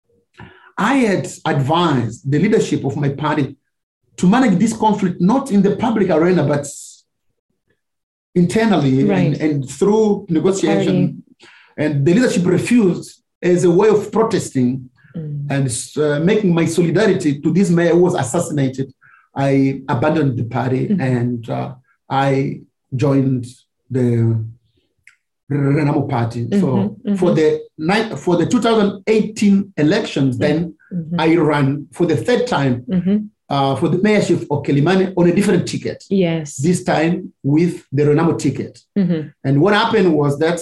I had advised the leadership of my party to manage this conflict, not in the public arena, but internally right. and, and through negotiation. Party. And the leadership refused as a way of protesting mm. and uh, making my solidarity to this mayor who was assassinated. I abandoned the party mm-hmm. and uh, I joined the Renamo party. Mm-hmm, so mm-hmm. for the ni- for the two thousand eighteen elections, mm-hmm. then mm-hmm. I ran for the third time mm-hmm. uh, for the mayorship of Quelimane on a different ticket. Yes. This time with the Renamo ticket. Mm-hmm. And what happened was that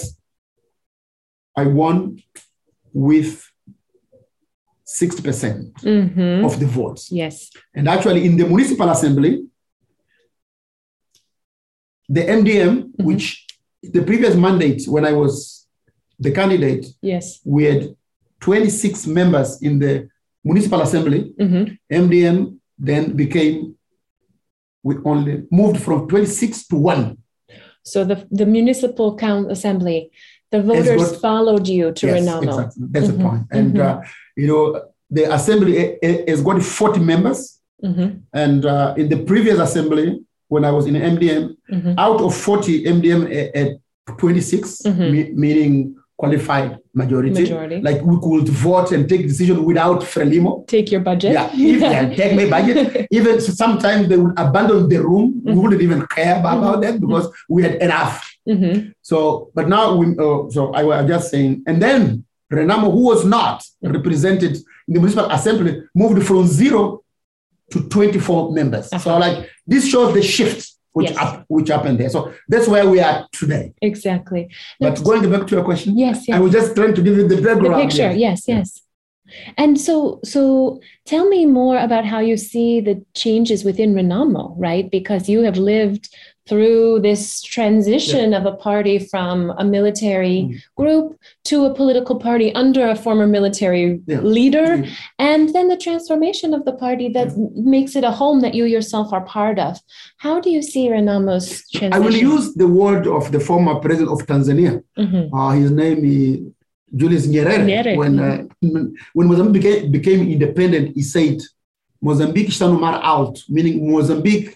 I won with sixty percent mm-hmm. of the votes. Yes. And actually in the municipal assembly, the M D M, mm-hmm. which the previous mandate when I was the candidate, yes, we had twenty-six members in the municipal assembly, Mm-hmm. M D M then became, we only moved from twenty-six to one. So the, the municipal count assembly, the voters got, followed you to yes, Renamo. Exactly. That's mm-hmm. the point. And, mm-hmm. uh, you know, the assembly has got forty members. Mm-hmm. And uh, in the previous assembly, when I was in M D M, mm-hmm. out of forty, M D M at twenty-six, mm-hmm. me- meaning qualified majority. Majority. Like we could vote and take decision without Frelimo. Take your budget. Yeah, if they take my budget. Even sometimes they would abandon the room. Mm-hmm. We wouldn't even care about, mm-hmm. about that because we had enough. Mm-hmm. So, but now we. Uh, so I was just saying, and then Renamo, who was not represented in the municipal assembly, moved from zero to twenty-four members. Uh-huh. So, like this shows the shift which yes. up, which happened there. So that's where we are today. Exactly. But That's, going back to your question, yes, yes. I was just trying to give you the background. The picture, yes, yes. And so, so tell me more about how you see the changes within Renamo, right? Because you have lived through this transition yeah. of a party from a military mm. group to a political party under a former military yeah. leader, mm. and then the transformation of the party that yeah. makes it a home that you yourself are part of. How do you see Renamo's transition? I will use the word of the former president of Tanzania. Mm-hmm. Uh, his name is Julius Nyerere. Nyerere. When, mm-hmm. uh, when Mozambique became, became independent, he said, Mozambique está no mar alto, meaning Mozambique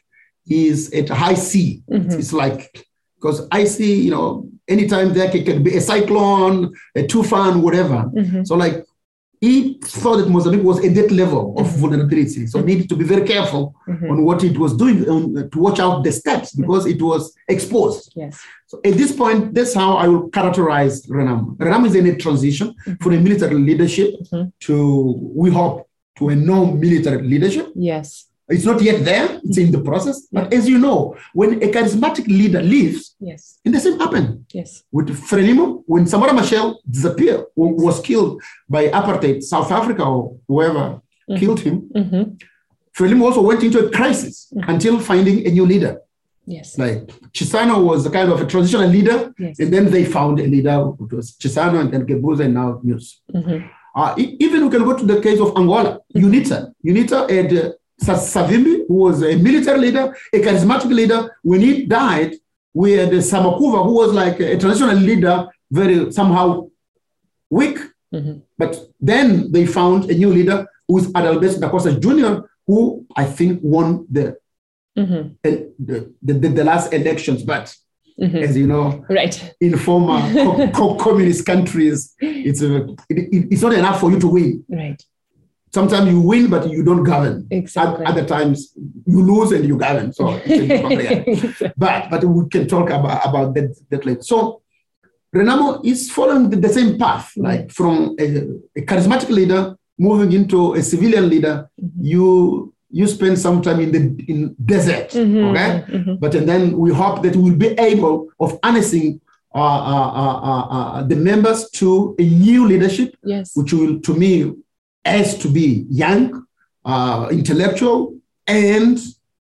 is at high sea. Mm-hmm. It's like, because I see, you know, anytime there can be a cyclone, a tufan, whatever. Mm-hmm. So like, he thought that Mozambique was at that level of mm-hmm. vulnerability. So mm-hmm. needed to be very careful mm-hmm. on what it was doing, um, to watch out the steps because mm-hmm. it was exposed. Yes. So at this point, that's how I will characterize Renamo. Renamo is in a transition mm-hmm. from a military leadership mm-hmm. to, we hope, to a non-military leadership. Yes. It's not yet there, it's in the process. Yeah. But as you know, when a charismatic leader leaves, yes, and the same happened. Yes. With Frelimo, when Samora Machel disappeared, was killed by apartheid, South Africa or whoever mm-hmm. killed him, mm-hmm. Frelimo also went into a crisis mm-hmm. until finding a new leader. Yes. Like Chisano was a kind of a transitional leader, yes. and then they found a leader, which was Chisano and then Gebuza and now News. Mm-hmm. Uh, even we can go to the case of Angola, mm-hmm. UNITA. UNITA had uh, Savimbi, who was a military leader, a charismatic leader. When he died, we had Samakuva, who was like a traditional leader, very somehow weak. Mm-hmm. But then they found a new leader, who is Adalberto da Costa Junior, who I think won the mm-hmm. the, the, the, the last elections. But mm-hmm. as you know, right. in former co- co- communist countries, it's a, it, it's not enough for you to win. Right. Sometimes you win, but you don't govern. Exactly. Other times you lose and you govern. So, it's but but we can talk about, about that, that later. So, Renamo is following the, the same path, like yes. from a, a charismatic leader moving into a civilian leader. Mm-hmm. You you spend some time in the in desert, mm-hmm. okay? Mm-hmm. But and then we hope that we'll be able of harnessing uh, uh, uh, uh, the members to a new leadership, yes. which will, to me, has to be young, uh, intellectual, and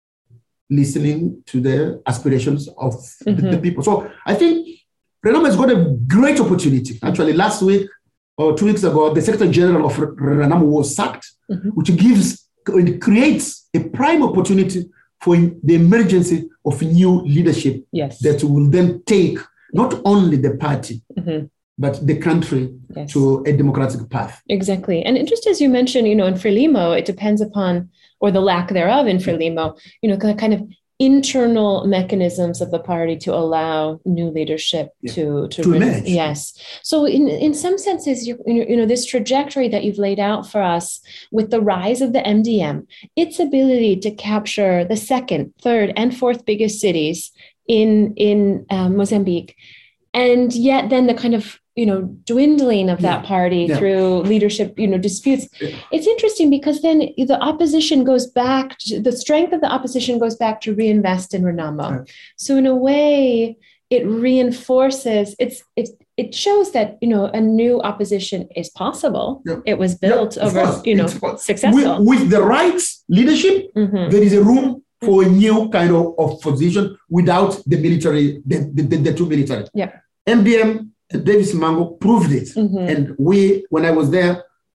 listening to the aspirations of mm-hmm. the, the people. So I think Renamo has got a great opportunity. Actually, last week or two weeks ago, the Secretary General of Renamo was sacked, mm-hmm. which gives, it creates a prime opportunity for the emergence of new leadership yes. that will then take not only the party, mm-hmm. but the country yes. to a democratic path. Exactly. And just as you mentioned, you know, in Frelimo, it depends upon, or the lack thereof in Frelimo, you know, kind of internal mechanisms of the party to allow new leadership yeah. to to, to emerge. Yes. So in, in some senses, you, you know, this trajectory that you've laid out for us with the rise of the M D M, its ability to capture the second, third, and fourth biggest cities in, in um, Mozambique, and yet then the kind of, you know, dwindling of that yeah. party yeah. through leadership, you know, disputes. Yeah. It's interesting because then the opposition goes back, to, the strength of the opposition goes back to reinvest in Renamo. Right. So in a way, it reinforces, it's, it's, it shows that, you know, a new opposition is possible. Yeah. It was built yeah, over, course. you know, it's, successful. With, with the right leadership, mm-hmm. there is a room for a new kind of opposition without the military, the, the, the, the two military. Yeah. M D M, Davis Mango proved it. Mm-hmm. And we, when I was there,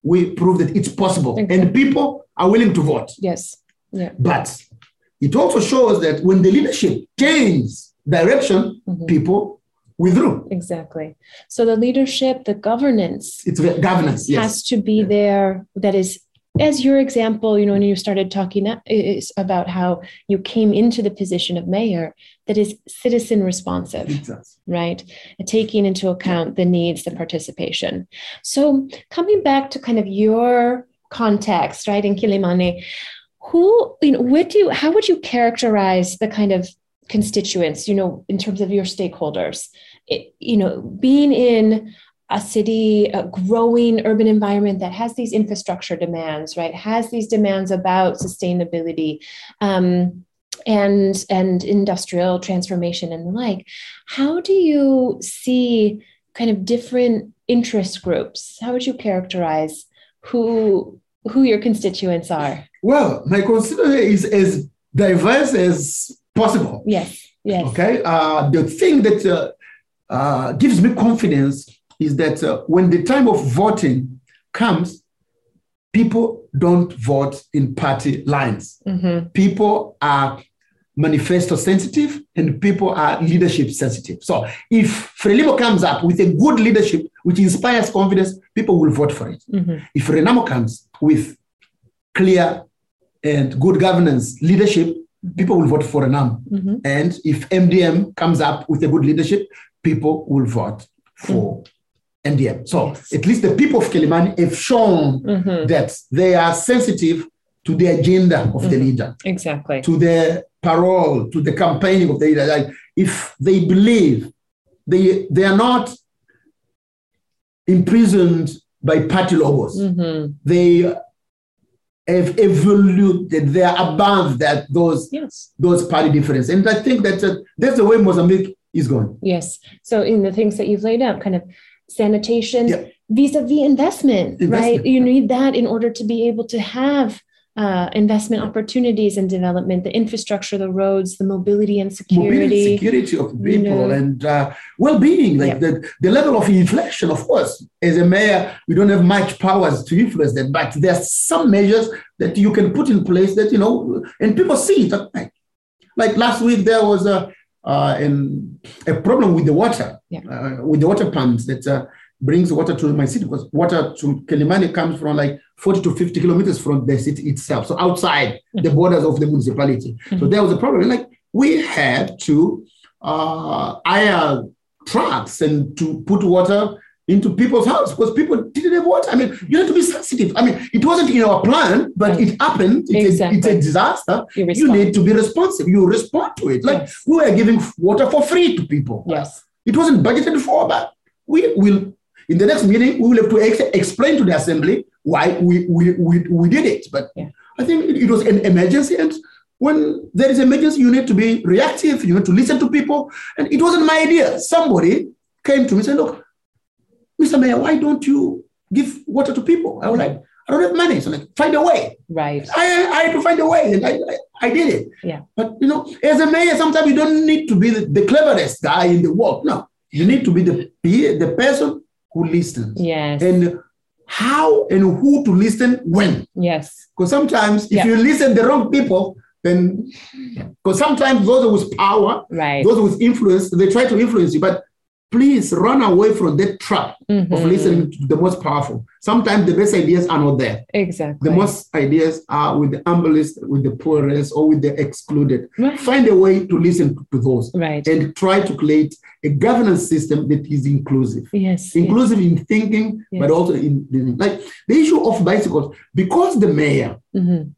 we prove that it's possible Exactly. and people are willing to vote. Yes. Yeah. But it also shows that when the leadership changes direction, Mm-hmm. people withdrew. Exactly. So the leadership, the governance It's the governance, yes. has to be there. That is, as your example, you know, when you started talking that is about how you came into the position of mayor, that is citizen responsive, Exactly. right? Taking into account the needs, the participation. So coming back to kind of your context, right, in Quilimane, who, you know, what do you, how would you characterize the kind of constituents, you know, in terms of your stakeholders, it, you know, being in a city, a growing urban environment that has these infrastructure demands, right, has these demands about sustainability um, and, and industrial transformation and the like. How do you see kind of different interest groups? How would you characterize who, who your constituents are? Well, my constituency is as diverse as possible. Yes, yes. Okay. Uh, the thing that uh, uh, gives me confidence is that uh, when the time of voting comes, people don't vote in party lines. Mm-hmm. People are manifesto sensitive and people are leadership sensitive. So if Frelimo comes up with a good leadership which inspires confidence, people will vote for it. Mm-hmm. If Renamo comes with clear and good governance leadership, people will vote for Renamo. Mm-hmm. And if M D M comes up with a good leadership, people will vote for mm-hmm. M D M. So yes. at least the people of Quilimane have shown mm-hmm. that they are sensitive to the agenda of mm-hmm. the leader. Exactly. To the parole, to the campaigning of the leader. Like if they believe they, they are not imprisoned by party logos, mm-hmm. they have evolved, that they are above that, those, yes. those party differences. And I think that uh, that's the way Mozambique is going. Yes. So in the things that you've laid out, kind of sanitation, yeah. vis-a-vis investment, investment, right? You need that in order to be able to have uh, investment opportunities and development, the infrastructure, the roads, the mobility and security. Mobility, security of people, you know. and uh, well-being, like yeah. the, the level of inflation, of course. As a mayor, we don't have much powers to influence that, but there are some measures that you can put in place that, you know, and people see it. Like, like last week, there was a, uh, an, a problem with the water, yeah. uh, with the water pumps that uh, brings water to my city, because water to Quilimane comes from like forty to fifty kilometers from the city itself. So outside mm-hmm. the borders of the municipality. Mm-hmm. So there was a problem. And like we had to uh, hire trucks and to put water into people's houses because people didn't have water. I mean, you have to be sensitive. I mean, it wasn't in our plan, but right. it happened. It's, exactly. a, it's a disaster. You, you need to be responsive. You respond to it. Like yes. we were giving water for free to people. Yes. It wasn't budgeted for, but we will, in the next meeting, we will have to ex- explain to the assembly why we, we, we, we did it. But yeah. I think it, it was an emergency. And when there is emergency, you need to be reactive. You need to listen to people. And it wasn't my idea. Somebody came to me and said, look, Mister Mayor, why don't you give water to people? I was like, I don't have money. So like, find a way. Right. I, I had to find a way, and I, I, I did it. Yeah. But, you know, as a mayor, sometimes you don't need to be the, the cleverest guy in the world. No, you need to be the, the person who listens. Yes. And how and who to listen when. Yes. Because sometimes if yeah. you listen to the wrong people, then, because sometimes those with power, right. those with influence, they try to influence you. But please run away from that trap mm-hmm. of listening to the most powerful. Sometimes the best ideas are not there. Exactly. The most ideas are with the humblest, with the poorest, or with the excluded. Right. Find a way to listen to those. Right. And try to create a governance system that is inclusive. Yes. Inclusive yes. in thinking, yes. but also in living. Like the issue of bicycles, because the mayor mm-hmm.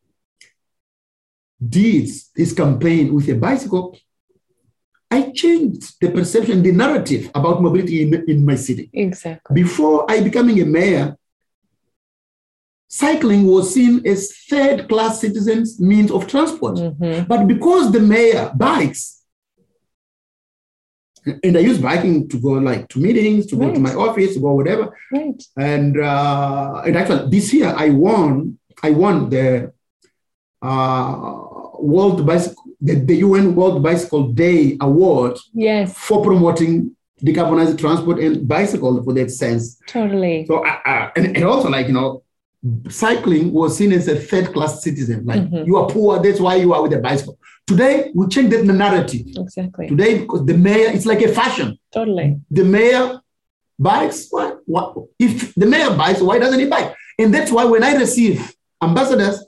did his campaign with a bicycle, I changed the perception, the narrative about mobility in, in my city. Exactly. Before I becoming a mayor, cycling was seen as third-class citizens' means of transport. Mm-hmm. But because the mayor bikes, and I use biking to go like to meetings, to right. go to my office, to go whatever. Right. And uh, and actually this year I won. I won the uh, World Bicycle. The, the U N World Bicycle Day Award yes. for promoting decarbonize transport and bicycle for that sense. Totally. So, uh, uh, and, and also like, you know, cycling was seen as a third class citizen. Like mm-hmm. you are poor, that's why you are with a bicycle. Today, we change that narrative. Exactly. Today, because the mayor, it's like a fashion. Totally. The mayor bikes, what, what, if the mayor bikes, why doesn't he bike? And that's why when I receive ambassadors,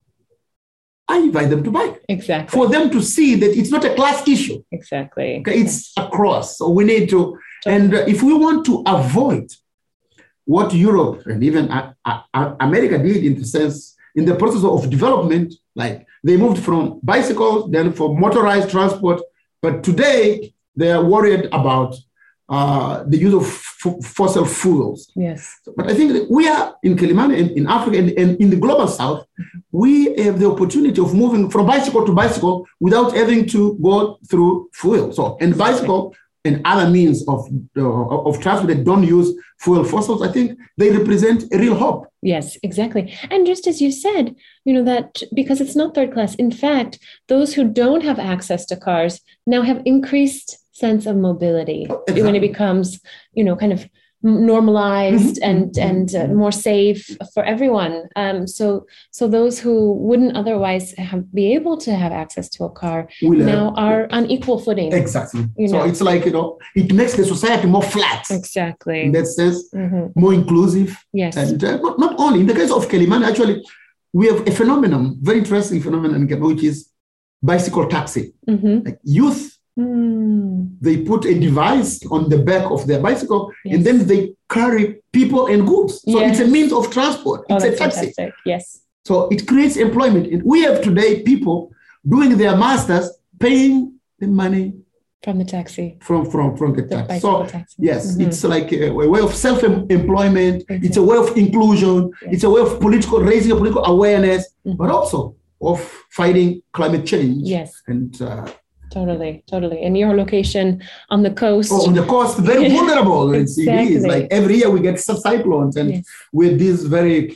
I invite them to bike. Exactly. For them to see that it's not a class issue. Exactly. Okay, it's across. So we need to, totally. And uh, if we want to avoid what Europe and even uh, uh, America did in the sense, in the process of development, like they moved from bicycles, then for motorized transport, but today they are worried about uh, the use of f- fossil fuels. Yes. But I think that we are in Kilimani, in, in Africa, and, and in the global south, we have the opportunity of moving from bicycle to bicycle without having to go through fuel. So, and bicycle and other means of, uh, of transport that don't use fuel fossils, I think they represent a real hope. Yes, exactly. And just as you said, you know, that because it's not third class, in fact, those who don't have access to cars now have increased sense of mobility exactly. when it becomes, you know, kind of normalized mm-hmm. and and uh, more safe for everyone. Um, so so those who wouldn't otherwise have, be able to have access to a car we'll now have, are on equal footing. Exactly. You so know? It's like, you know, it makes the society more flat. Exactly. In that sense, mm-hmm. more inclusive. Yes. And uh, not, not only, in the case of Kilimani, actually, we have a phenomenon, very interesting phenomenon, which is bicycle taxi. Mm-hmm. Like youth, Mm. they put a device on the back of their bicycle yes. and then they carry people and goods. So yes. it's a means of transport. Oh, it's a taxi. Fantastic. Yes. So it creates employment. And we have today people doing their masters, paying the money from the taxi. From from, from the, the taxi. So taxi. yes, mm-hmm. it's like a, a way of self-employment. Exactly. It's a way of inclusion. Yes. It's a way of political raising of political awareness, mm-hmm. but also of fighting climate change. Yes. And uh, Totally, totally. And your location on the coast. Oh, on the coast, very vulnerable. Exactly. It is like every year we get cyclones, and yes. with this very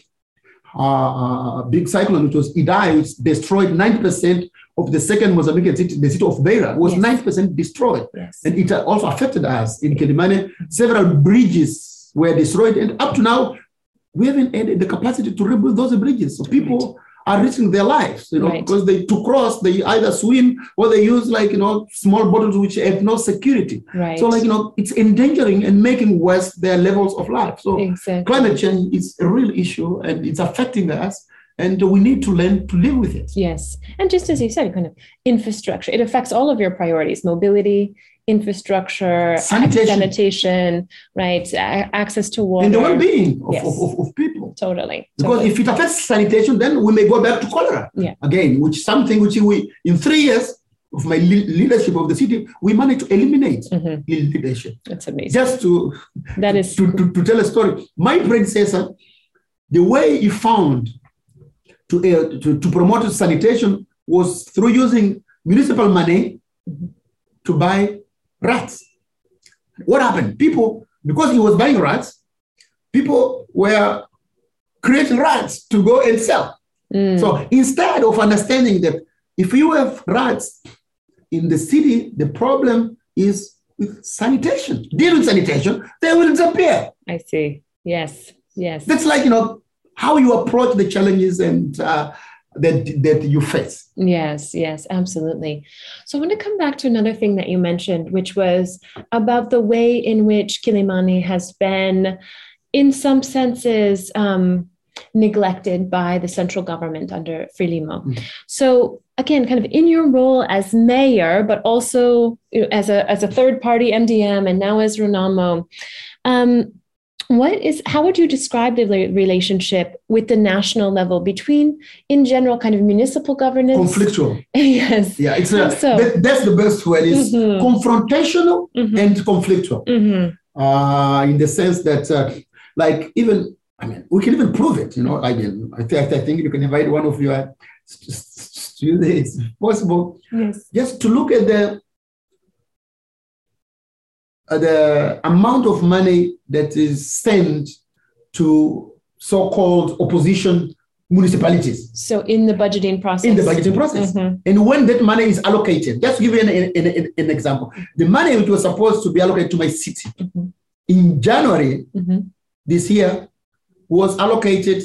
uh, big cyclone, which was Idai, which destroyed ninety percent of the second Mozambican city, the city of Beira, was yes. ninety percent destroyed. Yes. And it also affected us in Kilimani. Several bridges were destroyed, and up to now, we haven't added the capacity to rebuild those bridges. So people right. are risking their lives, you know, right. because they to cross, they either swim or they use like, you know, small bottles which have no security. Right. So like, you know, it's endangering and making worse their levels of life. So exactly. climate change is a real issue and it's affecting us. And we need to learn to live with it. Yes. And just as you said, kind of infrastructure, it affects all of your priorities, mobility, infrastructure, sanitation, sanitation right? A- access to water. And the well-being of, yes. of, of, of people. Totally. Because totally. if it affects sanitation, then we may go back to cholera yeah. again, which is something which we, in three years of my le- leadership of the city, we managed to eliminate mm-hmm. leadership. That's amazing. Just to, that is to, to, to tell a story. My predecessor, the way he found to, uh, to, to promote sanitation was through using municipal money mm-hmm. to buy rats. What happened? People, because he was buying rats, people were creating rats to go and sell. Mm. So instead of understanding that if you have rats in the city, the problem is with sanitation. Deal with sanitation, they will disappear. I see. Yes. Yes. That's like, you know, how you approach the challenges and uh, that that you face. Yes, yes, absolutely. So I want to come back to another thing that you mentioned, which was about the way in which Kilimani has been, in some senses, um, neglected by the central government under Frelimo. Mm-hmm. So again, kind of in your role as mayor, but also you know, as a as a third party M D M and now as Renamo, um, What is, how would you describe the relationship with the national level between, in general, kind of municipal governance? Conflictual. Yes. Yeah, it's a, so? that, that's the best word. It's mm-hmm. confrontational mm-hmm. and conflictual. Mm-hmm. Uh, in the sense that, uh, like, even, I mean, we can even prove it, you know, again, I, th- I think you can invite one of your students, if possible, yes. just to look at the Uh, the amount of money that is sent to so-called opposition municipalities. So in the budgeting process. In the budgeting process. Mm-hmm. And when that money is allocated, just to give you an, an, an, an example, the money which was supposed to be allocated to my city mm-hmm. in January mm-hmm. this year was allocated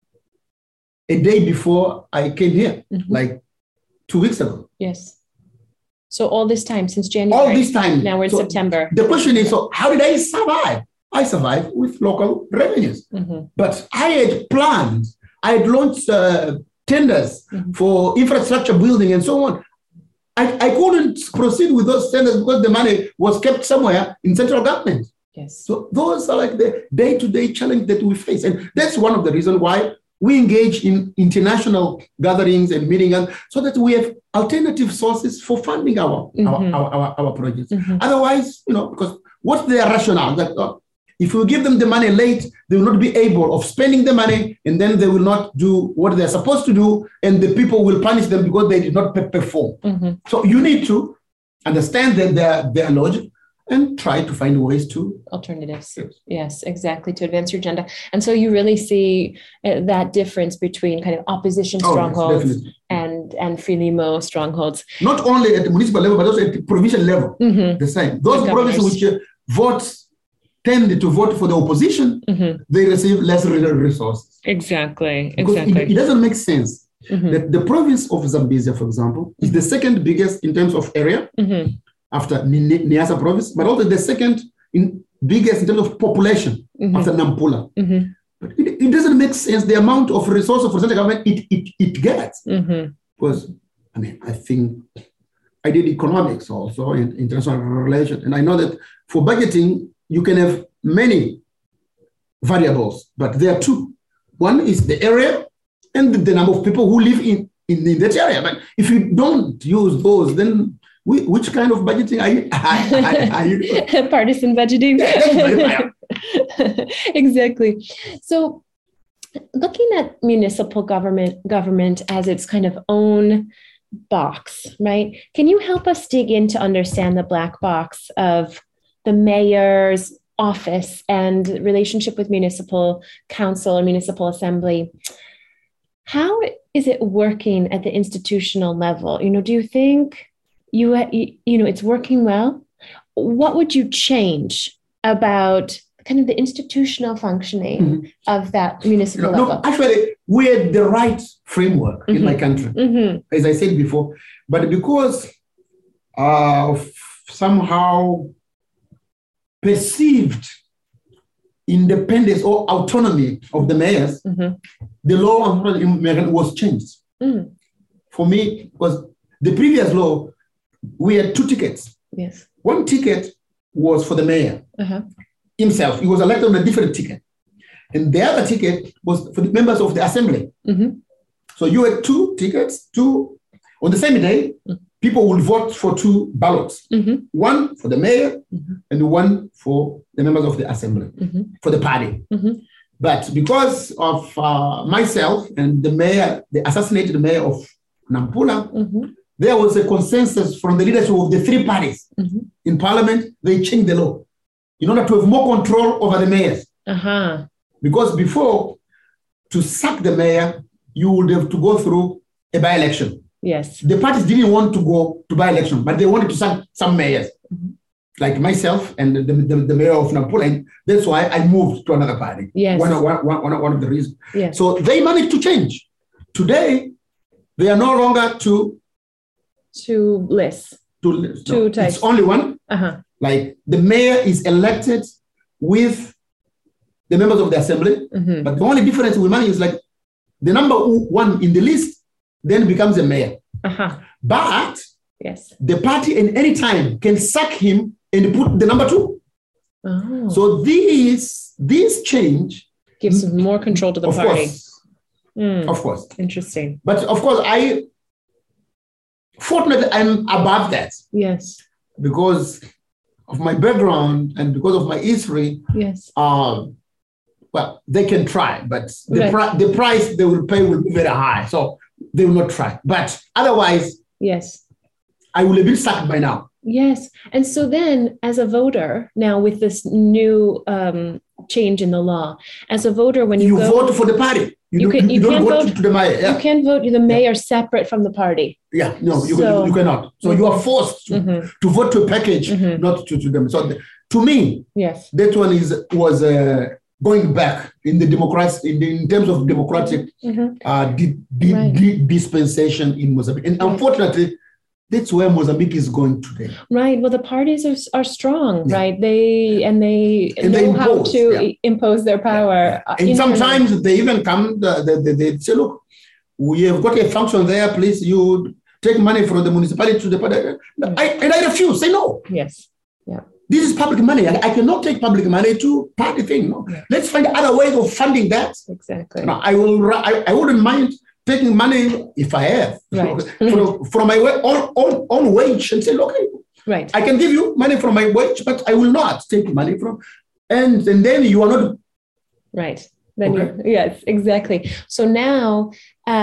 a day before I came here, mm-hmm. like two weeks ago. Yes. So all this time, since January. All this time. Now we're in so September. The question is, so how did I survive? I survived with local revenues. Mm-hmm. But I had planned, I had launched uh, tenders mm-hmm. for infrastructure building and so on. I, I couldn't proceed with those tenders because the money was kept somewhere in central government. Yes. So those are like the day-to-day challenge that we face. And that's one of the reasons why we engage in international gatherings and meetings so that we have alternative sources for funding our, mm-hmm. our, our, our, our projects. Mm-hmm. Otherwise, you know, because what's their rationale? That uh, if you give them the money late, they will not be able of spending the money, and then they will not do what they're supposed to do, and the people will punish them because they did not perform. Mm-hmm. So you need to understand that their, their logic and try to find ways to alternatives. Yes. yes, exactly, to advance your agenda. And so you really see uh, that difference between kind of opposition strongholds oh, yes, and, and Frelimo strongholds. Not only at the municipal level, but also at the provincial level, mm-hmm. the same. Those provinces which uh, vote, tend to vote for the opposition, mm-hmm. they receive less resources. Exactly, because exactly. It, it doesn't make sense mm-hmm. that the province of Zambezia, for example, is the second biggest in terms of area, mm-hmm. after Niassa province, but also the second in biggest in terms of population mm-hmm. after Nampula. Mm-hmm. But it, it doesn't make sense the amount of resources for central government it it, it gets. Mm-hmm. Because I mean, I think I did economics also in international relations, and I know that for budgeting you can have many variables, but there are two. One is the area and the, the number of people who live in, in in that area. But if you don't use those, then We, which kind of budgeting are you? Are you Partisan budgeting. Exactly. So looking at municipal government government as its kind of own box, right? Can you help us dig in to understand the black box of the mayor's office and relationship with municipal council or municipal assembly? How is it working at the institutional level? You know, do you think You, you know, it's working well? What would you change about kind of the institutional functioning mm-hmm. of that municipal no, level? No, actually, we had the right framework mm-hmm. in my country, mm-hmm. as I said before. But because of somehow perceived independence or autonomy of the mayors, mm-hmm. the law was changed. Mm-hmm. For me, because the previous law, we had two tickets. Yes. One ticket was for the mayor uh-huh. himself. He was elected on a different ticket. And the other ticket was for the members of the assembly. Mm-hmm. So you had two tickets, two, on the same day, mm-hmm. people will vote for two ballots. Mm-hmm. One for the mayor mm-hmm. and one for the members of the assembly, mm-hmm. for the party. Mm-hmm. But because of uh, myself and the mayor, the assassinated mayor of Nampula, mm-hmm. there was a consensus from the leadership of the three parties mm-hmm. in parliament. They changed the law in order to have more control over the mayors. Uh-huh. Because before, to sack the mayor, you would have to go through a by-election. Yes. The parties didn't want to go to by-election, but they wanted to sack some mayors, mm-hmm. like myself and the, the, the mayor of Nampula. And that's why I moved to another party. Yes. One, one, one, one of the reasons. Yes. So they managed to change. Today, they are no longer to Two lists. Two lists. Two no, types. It's only one. Uh-huh. Like the mayor is elected with the members of the assembly, mm-hmm. but the only difference with money is like the number one in the list then becomes a mayor. Uh-huh. But yes, the party at any time can sack him and put the number two. Oh. So this this change gives more control to the of party. Course, mm. Of course. Interesting. But of course, I. Fortunately, I'm above that. Yes. Because of my background and because of my history. Yes. Um, well, they can try, but the, right. pri- the price they will pay will be very high. So they will not try. But otherwise, yes, I will have been sacked by now. Yes. And so then as a voter, now with this new um, change in the law, as a voter, when you, you go, vote for the party. You, you, do, can, you, you don't can't vote vote to the mayor. Yeah. You can't vote the mayor yeah. separate from the party. Yeah, no, you, so, you, you cannot. So mm-hmm. you are forced to, mm-hmm. to vote to a package, mm-hmm. not to, to them. So the, to me, yes, that one is was uh, going back in the democracy in, the, in terms of democratic mm-hmm. uh, di, di, right. di, dispensation in Mozambique. And right. unfortunately, that's where Mozambique is going today. Right. Well, the parties are, are strong, yeah. right? They and they and know they impose, how to yeah. impose their power. Yeah. And sometimes they even come, they, they, they say, look, we have got a function there, please, you take money from the municipality to the party. Mm-hmm. I, and I refuse, say no. Yes. Yeah. This is public money. I, I cannot take public money to party thing. No? Yeah. Let's find other ways of funding that. Exactly. No, I will. I, I wouldn't mind taking money if I have right. from, from my own, own, own wage and say, okay, right. I can give you money from my wage, but I will not take money from. And, and then you are not. Right. Then okay. you, yes, exactly. So now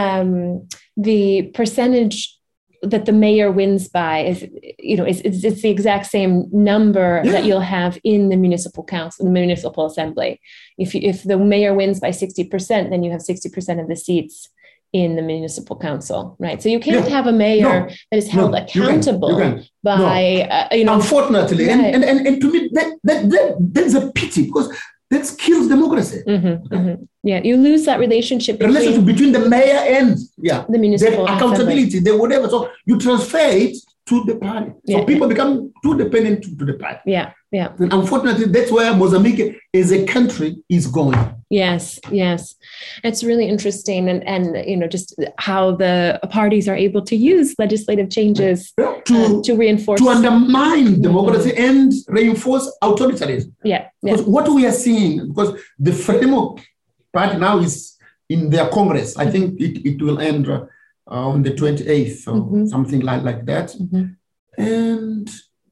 um, the percentage that the mayor wins by is, you know, it's, it's, it's the exact same number yeah. that you'll have in the municipal council, the municipal assembly. If you, if the mayor wins by sixty percent, then you have sixty percent of the seats in the municipal council, right? So you can't yeah. have a mayor no. that is held no. accountable you can. You can. by, no. uh, you know. Unfortunately, right. and, and, and, and to me, that, that, that, that's a pity because that kills democracy. Mm-hmm, mm-hmm. Yeah, you lose that relationship between, relationship between the mayor and yeah, the municipal the accountability, the whatever. So you transfer it to the party. So yeah, people yeah. become too dependent to, to the party. Yeah, yeah. And unfortunately, that's where Mozambique as a country is going. Yes, yes. It's really interesting. And, and you know, just how the parties are able to use legislative changes yeah, to, uh, to reinforce. To undermine democracy mm-hmm. and reinforce authoritarianism. Yeah, yeah. Because what we are seeing, because the Frelimo party now is in their Congress. I think it, it will end uh, on the twenty-eighth or mm-hmm. something like, like that. Mm-hmm. And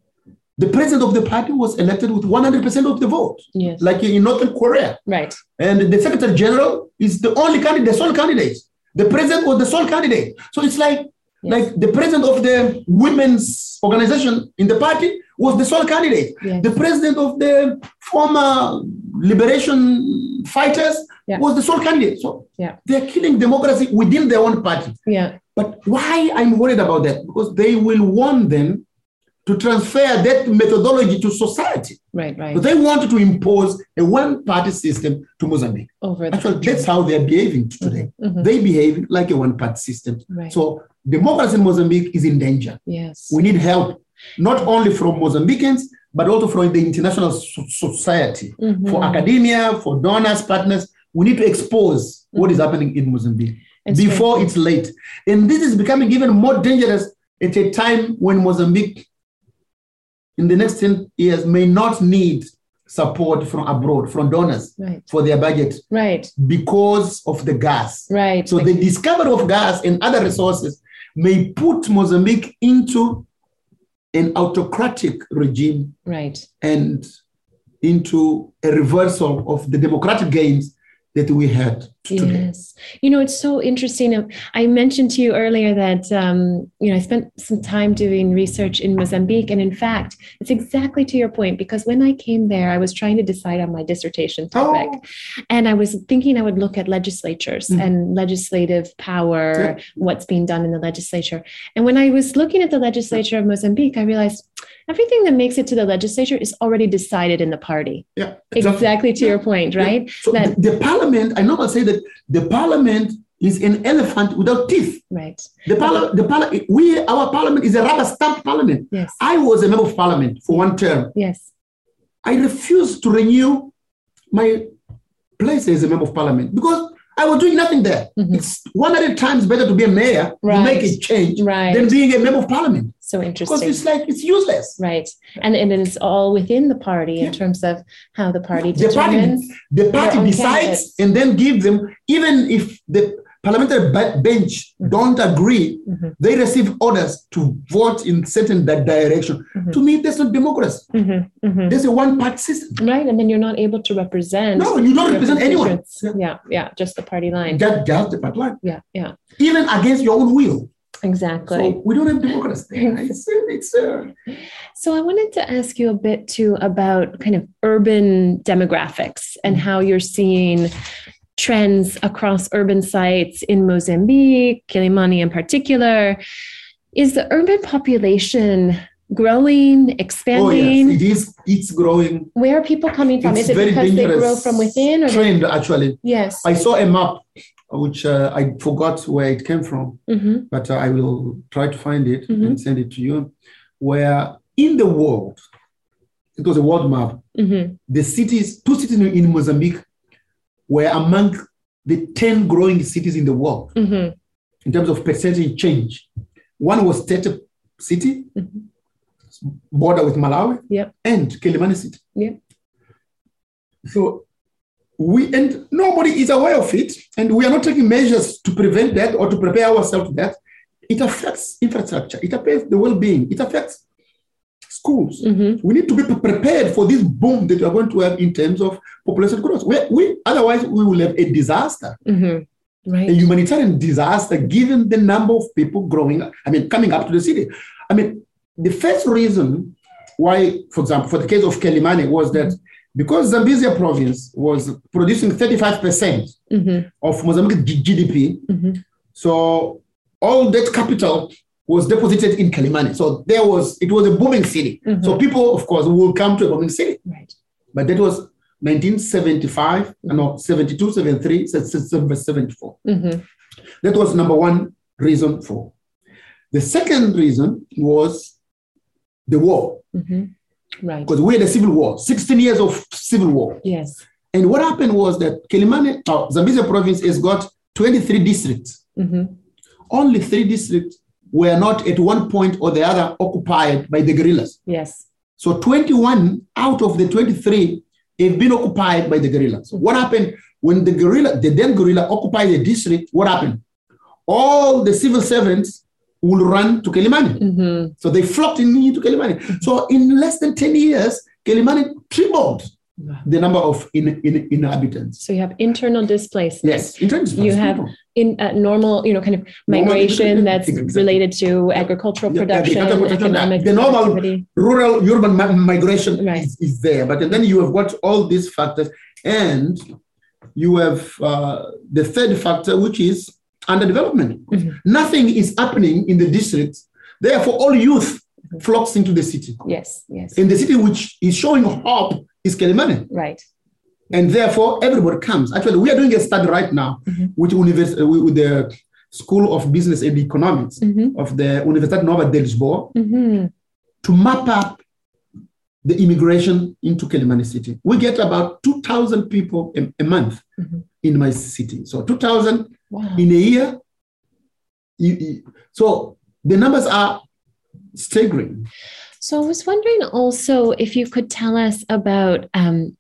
the president of the party was elected with one hundred percent of the vote, yes. like in Northern Korea. Right. And the secretary general is the only candidate, the sole candidate. The president was the sole candidate. So it's like, yes. like the president of the women's organization in the party was the sole candidate. Yes. The president of the former liberation fighters yeah. was the sole candidate. So yeah. they're killing democracy within their own party. Yeah. But why I'm worried about that? Because they will want them to transfer that methodology to society. Right, right. But they wanted to impose a one-party system to Mozambique. Over the Actually, country. That's how they're behaving today. Mm-hmm. They behave like a one-party system. Right. So democracy in Mozambique is in danger. Yes. We need help, not only from Mozambicans, but also from the international so- society, mm-hmm. for academia, for donors, partners. We need to expose mm-hmm. what is happening in Mozambique it's before right. it's late. And this is becoming even more dangerous at a time when Mozambique in the next ten years may not need support from abroad, from donors right. for their budget. Right. Because of the gas. Right. So like, the discovery of gas and other resources may put Mozambique into an autocratic regime. Right. And into a reversal of the democratic gains that we had today. Yes. You know, it's so interesting. I mentioned to you earlier that, um, you know, I spent some time doing research in Mozambique. And in fact, it's exactly to your point, because when I came there, I was trying to decide on my dissertation topic. Oh. And I was thinking I would look at legislatures mm-hmm. and legislative power, yeah. what's being done in the legislature. And when I was looking at the legislature of Mozambique, I realized everything that makes it to the legislature is already decided in the party. Yeah, exactly, exactly to yeah. your point, right? Yeah. So that the, the parliament, I normally say that the parliament is an elephant without teeth. Right. The parliament, the parliament, we, our parliament is a rubber stamp parliament. Yes. I was a member of parliament for one term. Yes. I refused to renew my place as a member of parliament because I was doing nothing there. Mm-hmm. It's one hundred times better to be a mayor, right. to make a change, right. than being a member of parliament. So interesting. Because it's like, it's useless. Right. And, and it's all within the party yeah. in terms of how the party the determines. Party, the party decides candidates. And then gives them, even if the parliamentary bench mm-hmm. don't agree, mm-hmm. they receive orders to vote in certain that direction. Mm-hmm. To me, that's not democracy. Mm-hmm. Mm-hmm. There's a one-party system. Right. And then you're not able to represent. No, you don't represent anyone. Yeah. yeah, yeah, just the party line. Just, just the party line. Yeah, yeah. Even against your own will. Exactly. So we don't have democracy. It's, it's, uh... So I wanted to ask you a bit too about kind of urban demographics and how you're seeing trends across urban sites in Mozambique, Quilimani in particular. Is the urban population growing, expanding? Oh, yes, it is. It's growing. Where are people coming from? It's is it because they grow from within? Or trend, they... actually. Yes. I saw a map, which uh, I forgot where it came from, mm-hmm. but uh, I will try to find it mm-hmm. and send it to you, where in the world, it was a world map, mm-hmm. the cities, two cities in Mozambique were among the ten growing cities in the world mm-hmm. in terms of percentage change. One was Tete City, mm-hmm. border with Malawi, yep. and Quilimani City. Yep. So we, and nobody is aware of it, and we are not taking measures to prevent that or to prepare ourselves to that. It affects infrastructure. It affects the well-being. It affects schools. Mm-hmm. We need to be prepared for this boom that we are going to have in terms of population growth. We, we otherwise, we will have a disaster. Mm-hmm. Right. A humanitarian disaster, given the number of people growing, I mean, coming up to the city. I mean, the first reason why, for example, for the case of Quilimani was that because Zambezia province was producing thirty-five percent mm-hmm. of Mozambique G D P, mm-hmm. so all that capital was deposited in Quilimani. So there was, it was a booming city. Mm-hmm. So people, of course, will come to a booming city. Right. But that was nineteen seventy-five, mm-hmm. no, seventy-two, seventy-three, seventy-four. Mm-hmm. That was number one reason for. The second reason was the war. Mm-hmm. Right. Because we had a civil war, sixteen years of civil war. Yes. And what happened was that Quilimani, uh, Zambezia province has got twenty-three districts. Mm-hmm. Only three districts were not at one point or the other occupied by the guerrillas. Yes. So twenty-one out of the twenty-three have been occupied by the guerrillas. So what happened when the guerrilla, the then guerrilla occupied the district? What happened? All the civil servants will run to Quilimani. Mm-hmm. So they flocked in into Quilimani. Mm-hmm. So in less than ten years, Quilimani tripled wow. the number of in, in, inhabitants. So you have internal displacement. Yes, internal displacement. You have in uh, normal, you know, kind of migration that's exactly. related to agricultural yeah, production, agricultural economic the normal activity. Rural urban mi- migration right. is, is there, but then you have got all these factors, and you have uh, the third factor, which is underdevelopment. Mm-hmm. Nothing is happening in the districts. Therefore, all youth mm-hmm. flocks into the city. Yes, yes. In the city which is showing hope is Quilimani. Right. And therefore, everybody comes. Actually, we are doing a study right now mm-hmm. with, univers- with the School of Business and Economics mm-hmm. of the Universidade Nova de Lisboa mm-hmm. to map up the immigration into Quilimani City. We get about two thousand people a, a month mm-hmm. in my city. So two thousand wow. in a year. You, you, so the numbers are staggering. So I was wondering also if you could tell us about um,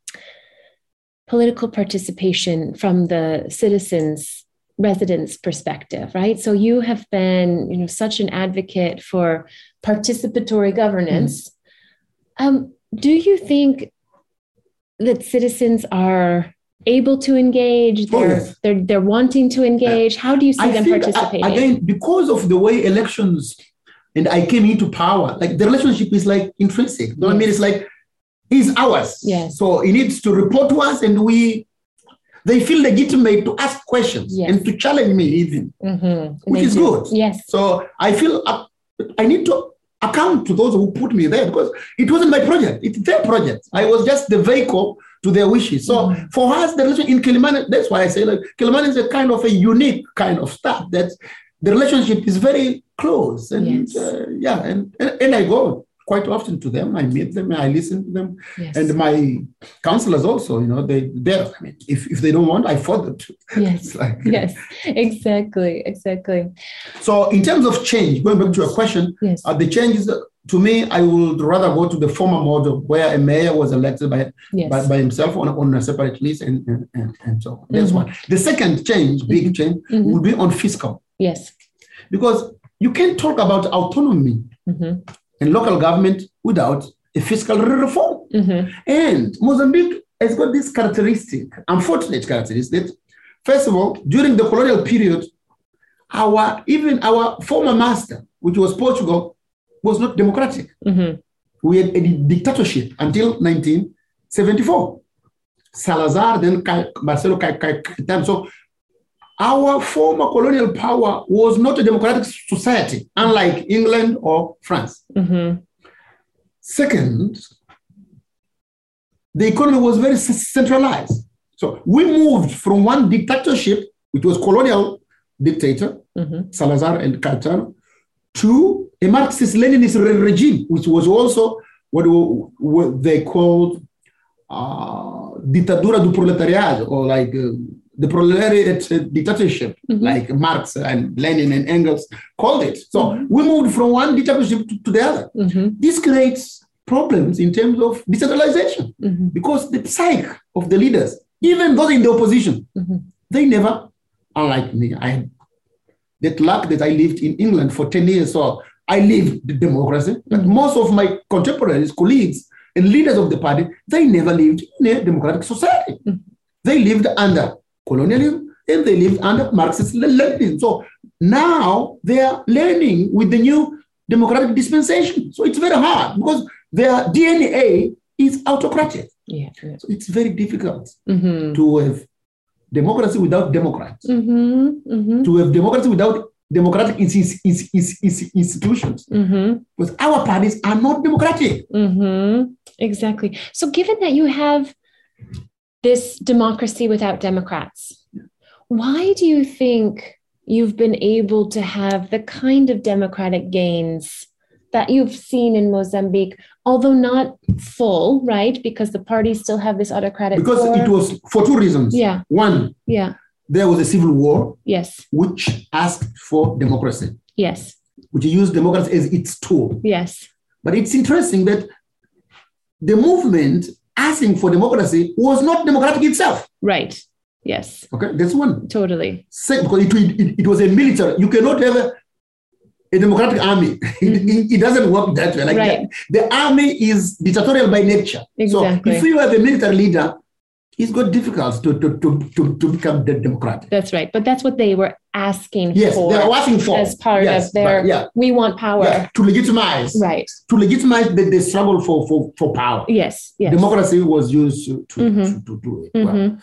political participation from the citizens' residents' perspective, right? So you have been, you know, such an advocate for participatory governance. Mm-hmm. Um, do you think that citizens are able to engage? They're, oh, yes. they're, they're wanting to engage? How do you see I them participating? I, again, because of the way elections, and I came into power, like the relationship is like intrinsic. You know what I mean? It's like, it's ours. Yes. So it needs to report to us, and we, they feel legitimate to ask questions yes. and to challenge me even, mm-hmm. which they is do. Good. Yes. So I feel uh, I need to account to those who put me there, because it wasn't my project. It's their project. I was just the vehicle to their wishes. So mm-hmm. for us, the relationship in Quilimani, that's why I say like Quilimani is a kind of a unique kind of stuff that the relationship is very close. And yes. uh, yeah, and, and, and I go quite often to them. I meet them, I listen to them. Yes. And my counselors also, you know, they, they're, I mean, if, if they don't want, I force them to. Yes, like, yes, exactly, exactly. So in terms of change, going back to your question, yes. uh, the changes, uh, to me, I would rather go to the former model where a mayor was elected by yes. by, by himself on, on a separate list and, and, and, and so on. That's mm-hmm. one. The second change, big mm-hmm. change, mm-hmm. will be on fiscal. Yes. Because you can't talk about autonomy mm-hmm. and local government without a fiscal reform. Mm-hmm. And Mozambique has got this characteristic, unfortunate characteristic, that, first of all, during the colonial period, our even our former master, which was Portugal, was not democratic. Mm-hmm. We had a dictatorship until nineteen seventy-four. Salazar, then Marcelo Caetano. So our former colonial power was not a democratic society, unlike England or France. Mm-hmm. Second, the economy was very centralized. So we moved from one dictatorship, which was colonial dictator, mm-hmm. Salazar and Caetano, to a Marxist-Leninist regime, which was also what, what they called uh, ditadura do proletariado, or like uh, the proletariat dictatorship, mm-hmm. like Marx and Lenin and Engels called it. So mm-hmm. we moved from one dictatorship to, to the other. Mm-hmm. This creates problems in terms of decentralization, mm-hmm. because the psyche of the leaders, even those in the opposition, mm-hmm. they never, unlike me, I had that luck that I lived in England for ten years, so I lived the democracy, but mm-hmm. most of my contemporaries, colleagues, and leaders of the party, they never lived in a democratic society. Mm-hmm. They lived under colonialism and they lived under Marxist-Leninism. So now they are learning with the new democratic dispensation. So it's very hard because their D N A is autocratic. Yeah, yeah. So it's very difficult mm-hmm. to have democracy without democrats, mm-hmm. Mm-hmm. to have democracy without democratic ins- ins- ins- ins- institutions. Mm-hmm. Because our parties are not democratic. Mm-hmm. Exactly. So given that you have this democracy without democrats, why do you think you've been able to have the kind of democratic gains that you've seen in Mozambique, although not full, right? Because the parties still have this autocratic Because core. It was for two reasons. Yeah. One, yeah. there was a civil war. Yes. Which asked for democracy. Yes. Which used democracy as its tool. Yes. But it's interesting that the movement asking for democracy was not democratic itself. Right. Yes. Okay, that's one. Totally. Second, because it, it, it was a military. You cannot have a, a democratic army. Mm-hmm. it, it doesn't work that way. Like right. that. The army is dictatorial by nature. Exactly. So if you have a military leader, it's got difficult to, to, to, to, to become democratic. That's right. But that's what they were asking yes, for. Yes, they were asking for. As part yes, of their, but, yeah. we want power. Yeah, to legitimize. Right. To legitimize the, the struggle for, for, for power. Yes, yes. Democracy was used to, to, mm-hmm. to, to do it. Mm-hmm. Well,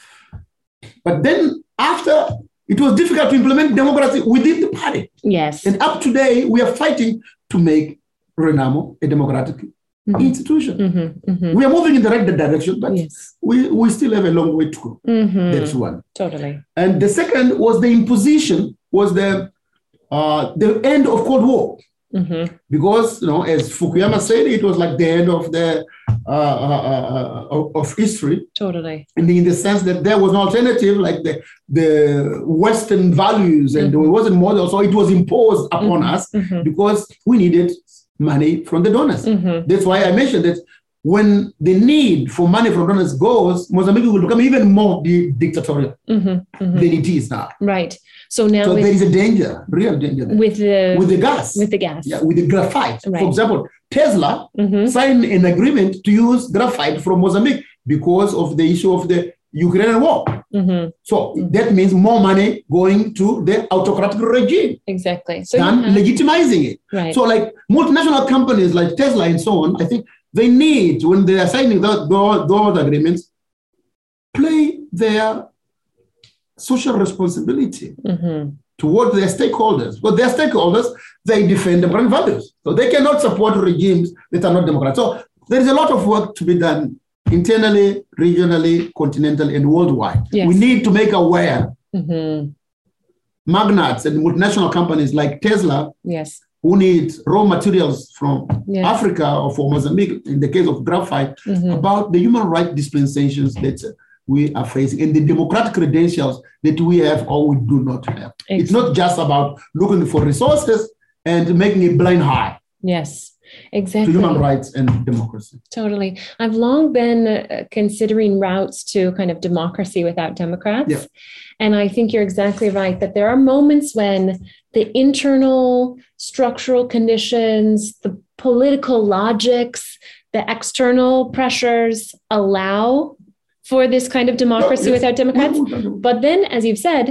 but then after, it was difficult to implement democracy within the party. Yes. And up today, we are fighting to make Renamo a democratic mm-hmm. institution. Mm-hmm. Mm-hmm. We are moving in the right direction, but yes. we, we still have a long way to go. Mm-hmm. That's one. Totally. And the second was the imposition, was the uh, the end of Cold War. Mm-hmm. Because, you know, as Fukuyama said, it was like the end of the uh, uh, uh, of history. Totally. In the, in the sense that there was an alternative, like the the Western values, and mm-hmm. it wasn't model, so it was imposed upon mm-hmm. us mm-hmm. because we needed money from the donors. Mm-hmm. That's why I mentioned that when the need for money from donors goes, Mozambique will become even more di- dictatorial mm-hmm. Mm-hmm. than it is now. Right. So now so with, there is a danger, real danger there. With the with the gas. With the gas. Yeah, with the graphite. Right. For example, Tesla mm-hmm. signed an agreement to use graphite from Mozambique because of the issue of the Ukrainian war. Mm-hmm. So mm-hmm. that means more money going to the autocratic regime. Exactly. So than have... legitimizing it. Right. So like multinational companies like Tesla and so on, I think they need, when they are signing those, those agreements, play their social responsibility mm-hmm. towards their stakeholders. But their stakeholders, they defend democratic values. So they cannot support regimes that are not democratic. So there is a lot of work to be done internally, regionally, continentally, and worldwide. Yes. We need to make aware mm-hmm. magnates and multinational companies like Tesla, yes. who need raw materials from yes. Africa or from Mozambique, in the case of graphite, mm-hmm. about the human rights dispensations that we are facing and the democratic credentials that we have or we do not have. Exactly. It's not just about looking for resources and making a blind eye. Yes. Exactly. To human rights and democracy. Totally. I've long been uh, considering routes to kind of democracy without democrats. Yeah. And I think you're exactly right that there are moments when the internal structural conditions, the political logics, the external pressures allow for this kind of democracy no, without democrats. No, no, no. But then, as you've said,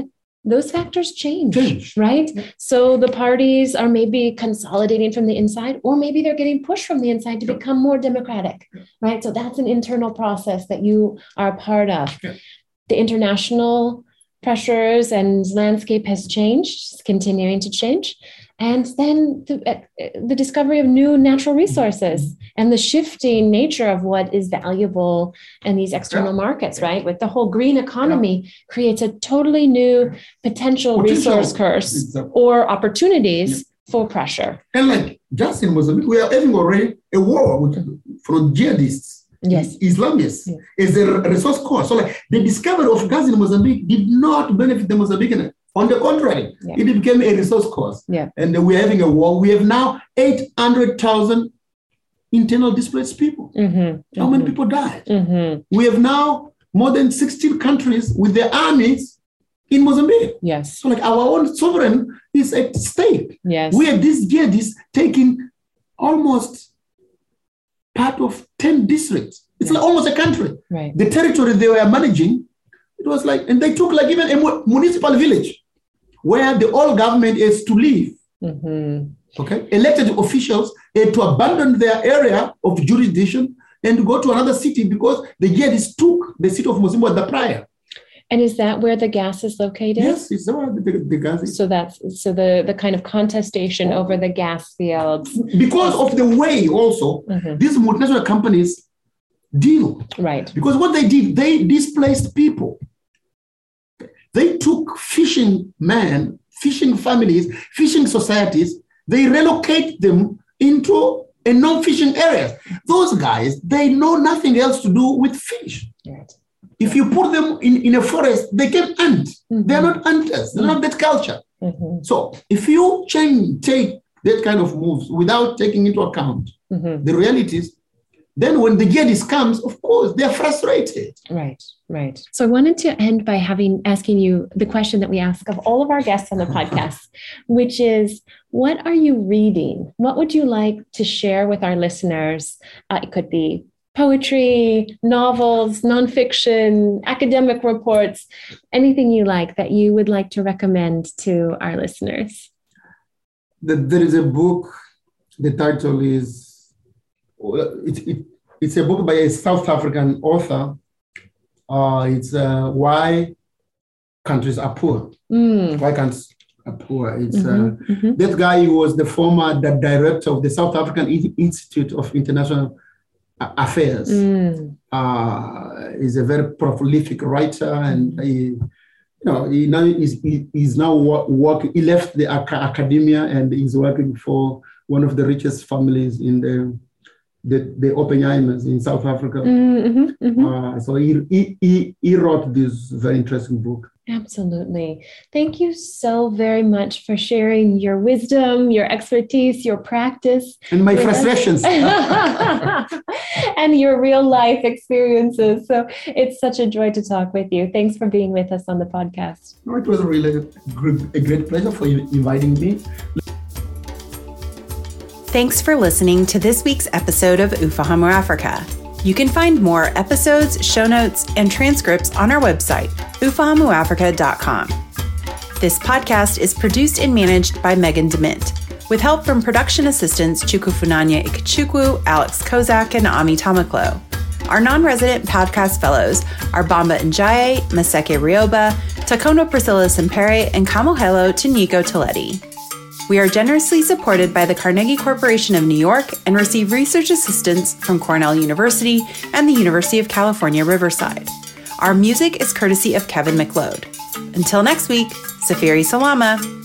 those factors change, Change. right? So the parties are maybe consolidating from the inside, or maybe they're getting pushed from the inside to become more democratic, right? So that's an internal process that you are a part of. Yeah. The international pressures and landscape has changed, it's continuing to change. And then the, uh, the discovery of new natural resources and the shifting nature of what is valuable in these external Yeah. markets, right? With the whole green economy yeah. creates a totally new potential, potential. resource curse exactly. or opportunities yeah. for pressure. And like just in Mozambique, we are having already a war with, from jihadists, yes. Islamists. Yes. It's a resource curse. So like the discovery of gas in Mozambique did not benefit the Mozambicans. On the contrary, yeah. it became a resource course. Yeah. And we're having a war. We have now eight hundred thousand internal displaced people. Mm-hmm. How mm-hmm. many people died? Mm-hmm. We have now more than sixteen countries with their armies in Mozambique. Yes. So like our own sovereign is at stake. Yes. We have these jihadists taking almost part of ten districts. It's yeah. like almost a country. Right. The territory they were managing, it was like, and they took like even a municipal village where the old government is to live. Mm-hmm. Okay, elected officials had to abandon their area of jurisdiction and go to another city because the jihadists took the city of Mozambique the prior. And is that where the gas is located? Yes, it's where the, the, the gas is. So that's so the, the kind of contestation over the gas fields. Because of the way also mm-hmm. these multinational companies deal. Right. Because what they did, they displaced people. They took fishing men, fishing families, fishing societies, they relocate them into a non-fishing area. Those guys, they know nothing else to do with fish. Right. If you put them in, in a forest, they can hunt. Mm-hmm. They're not hunters. They don't have that culture. Mm-hmm. So if you change, take that kind of moves without taking into account mm-hmm. the realities, then when the jihadist comes, of course, they're frustrated. Right, right. So I wanted to end by having asking you the question that we ask of all of our guests on the podcast, which is, what are you reading? What would you like to share with our listeners? Uh, it could be poetry, novels, nonfiction, academic reports, anything you like that you would like to recommend to our listeners. There is a book, the title is, It, it, it's a book by a South African author. Uh, it's uh, Why Countries Are Poor. Mm. Why Countries Are Poor. It's mm-hmm, uh, mm-hmm. That guy was the former the director of the South African Institute of International Affairs. Mm. Uh, he's a very prolific writer, and he, you know, he now is he, he's now working. He left the academia and he's working for one of the richest families in the The, the Oppenheimers in South Africa. Mm-hmm, mm-hmm. Uh, so he, he he wrote this very interesting book. Absolutely. Thank you so very much for sharing your wisdom, your expertise, your practice. And my frustrations. And your real life experiences. So it's such a joy to talk with you. Thanks for being with us on the podcast. No, it was a really a great pleasure for you inviting me. Thanks for listening to this week's episode of Ufahamu Africa. You can find more episodes, show notes, and transcripts on our website, ufahamu africa dot com. This podcast is produced and managed by Megan DeMint, with help from production assistants Chukwufunanya Ikechukwu, Alex Kozak, and Ami Tamaklo. Our non-resident podcast fellows are Bamba Njaye, Maseke Rioba, Takono Priscilla Sempere, and Kamohelo Tuniko Toletti. We are generously supported by the Carnegie Corporation of New York and receive research assistance from Cornell University and the University of California, Riverside. Our music is courtesy of Kevin McLeod. Until next week, Safiri Salama.